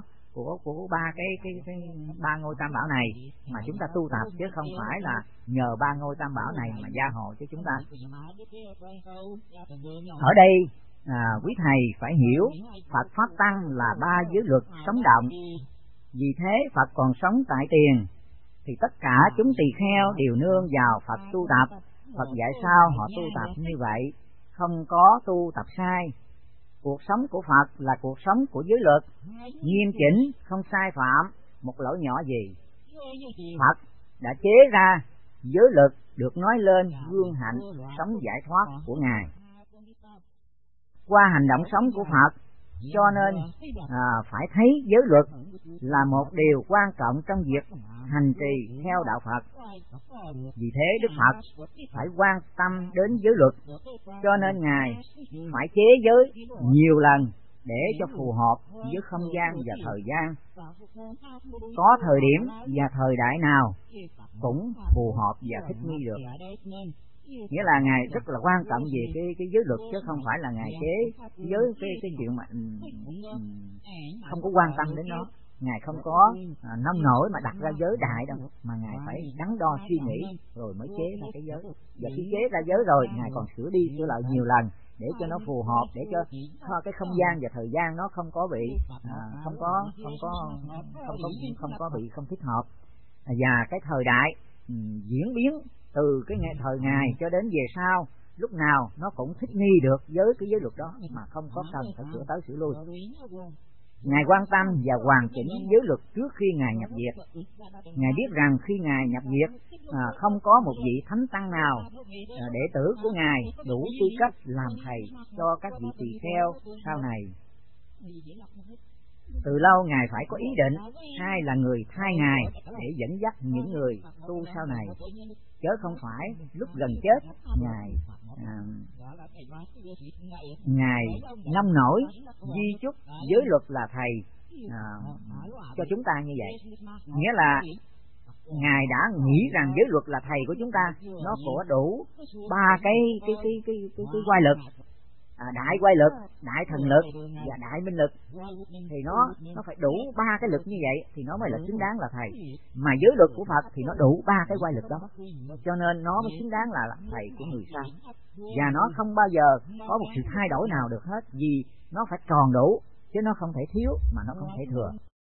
ba ngôi tam bảo này mà chúng ta tu tập, chứ không phải là nhờ ba ngôi tam bảo này mà gia hộ cho chúng ta. Ở đây quý thầy phải hiểu Phật Pháp Tăng là ba giới luật sống động. Vì thế Phật còn sống tại tiền thì tất cả chúng tỳ kheo đều nương vào Phật tu tập. Phật dạy sao họ tu tập như vậy, không có tu tập sai. Cuộc sống của Phật là cuộc sống của giới luật, nghiêm chỉnh, không sai phạm một lỗi nhỏ gì. Phật đã chế ra giới luật được nói lên gương hạnh sống giải thoát của Ngài. Qua hành động sống của Phật, cho nên phải thấy giới luật là một điều quan trọng trong việc hành trì theo đạo Phật. Vì thế Đức Phật phải quan tâm đến giới luật, cho nên Ngài phải chế giới nhiều lần để cho phù hợp với không gian và thời gian. Có thời điểm và thời đại nào cũng phù hợp và thích nghi được. Nghĩa là Ngài rất là quan trọng về cái giới luật, chứ không phải là Ngài chế giới cái chuyện mà không có quan tâm đến nó. Ngài không có nông nổi mà đặt ra giới đại đâu, mà Ngài phải đắn đo suy nghĩ rồi mới chế ra cái giới. Và khi chế ra giới rồi, Ngài còn sửa đi sửa lại nhiều lần để cho nó phù hợp, để cho cái không gian và thời gian nó không có bị không thích hợp. Và cái thời đại diễn biến từ cái thời Ngài cho đến về sau, lúc nào nó cũng thích nghi được với cái giới luật đó mà không có cần phải sửa tới sửa lui. Ngài quan tâm và hoàn chỉnh giới luật trước khi Ngài nhập diệt. Ngài biết rằng khi Ngài nhập diệt, không có một vị thánh tăng nào đệ tử của Ngài đủ tư cách làm thầy cho các vị tỳ kheo sau này. Từ lâu Ngài phải có ý định ai là người thay Ngài để dẫn dắt những người tu sau này, chứ không phải lúc gần chết Ngài nông nổi di chúc giới luật là thầy cho chúng ta như vậy. Nghĩa là Ngài đã nghĩ rằng giới luật là thầy của chúng ta, nó có đủ ba cái quay lực, đại quay lực, đại thần lực và đại minh lực, thì nó phải đủ ba cái lực như vậy thì nó mới là xứng đáng là thầy. Mà giới luật của Phật thì nó đủ ba cái quay lực đó, cho nên nó mới xứng đáng là thầy của người sau. Và nó không bao giờ có một sự thay đổi nào được hết, vì nó phải tròn đủ chứ nó không thể thiếu mà nó không thể thừa.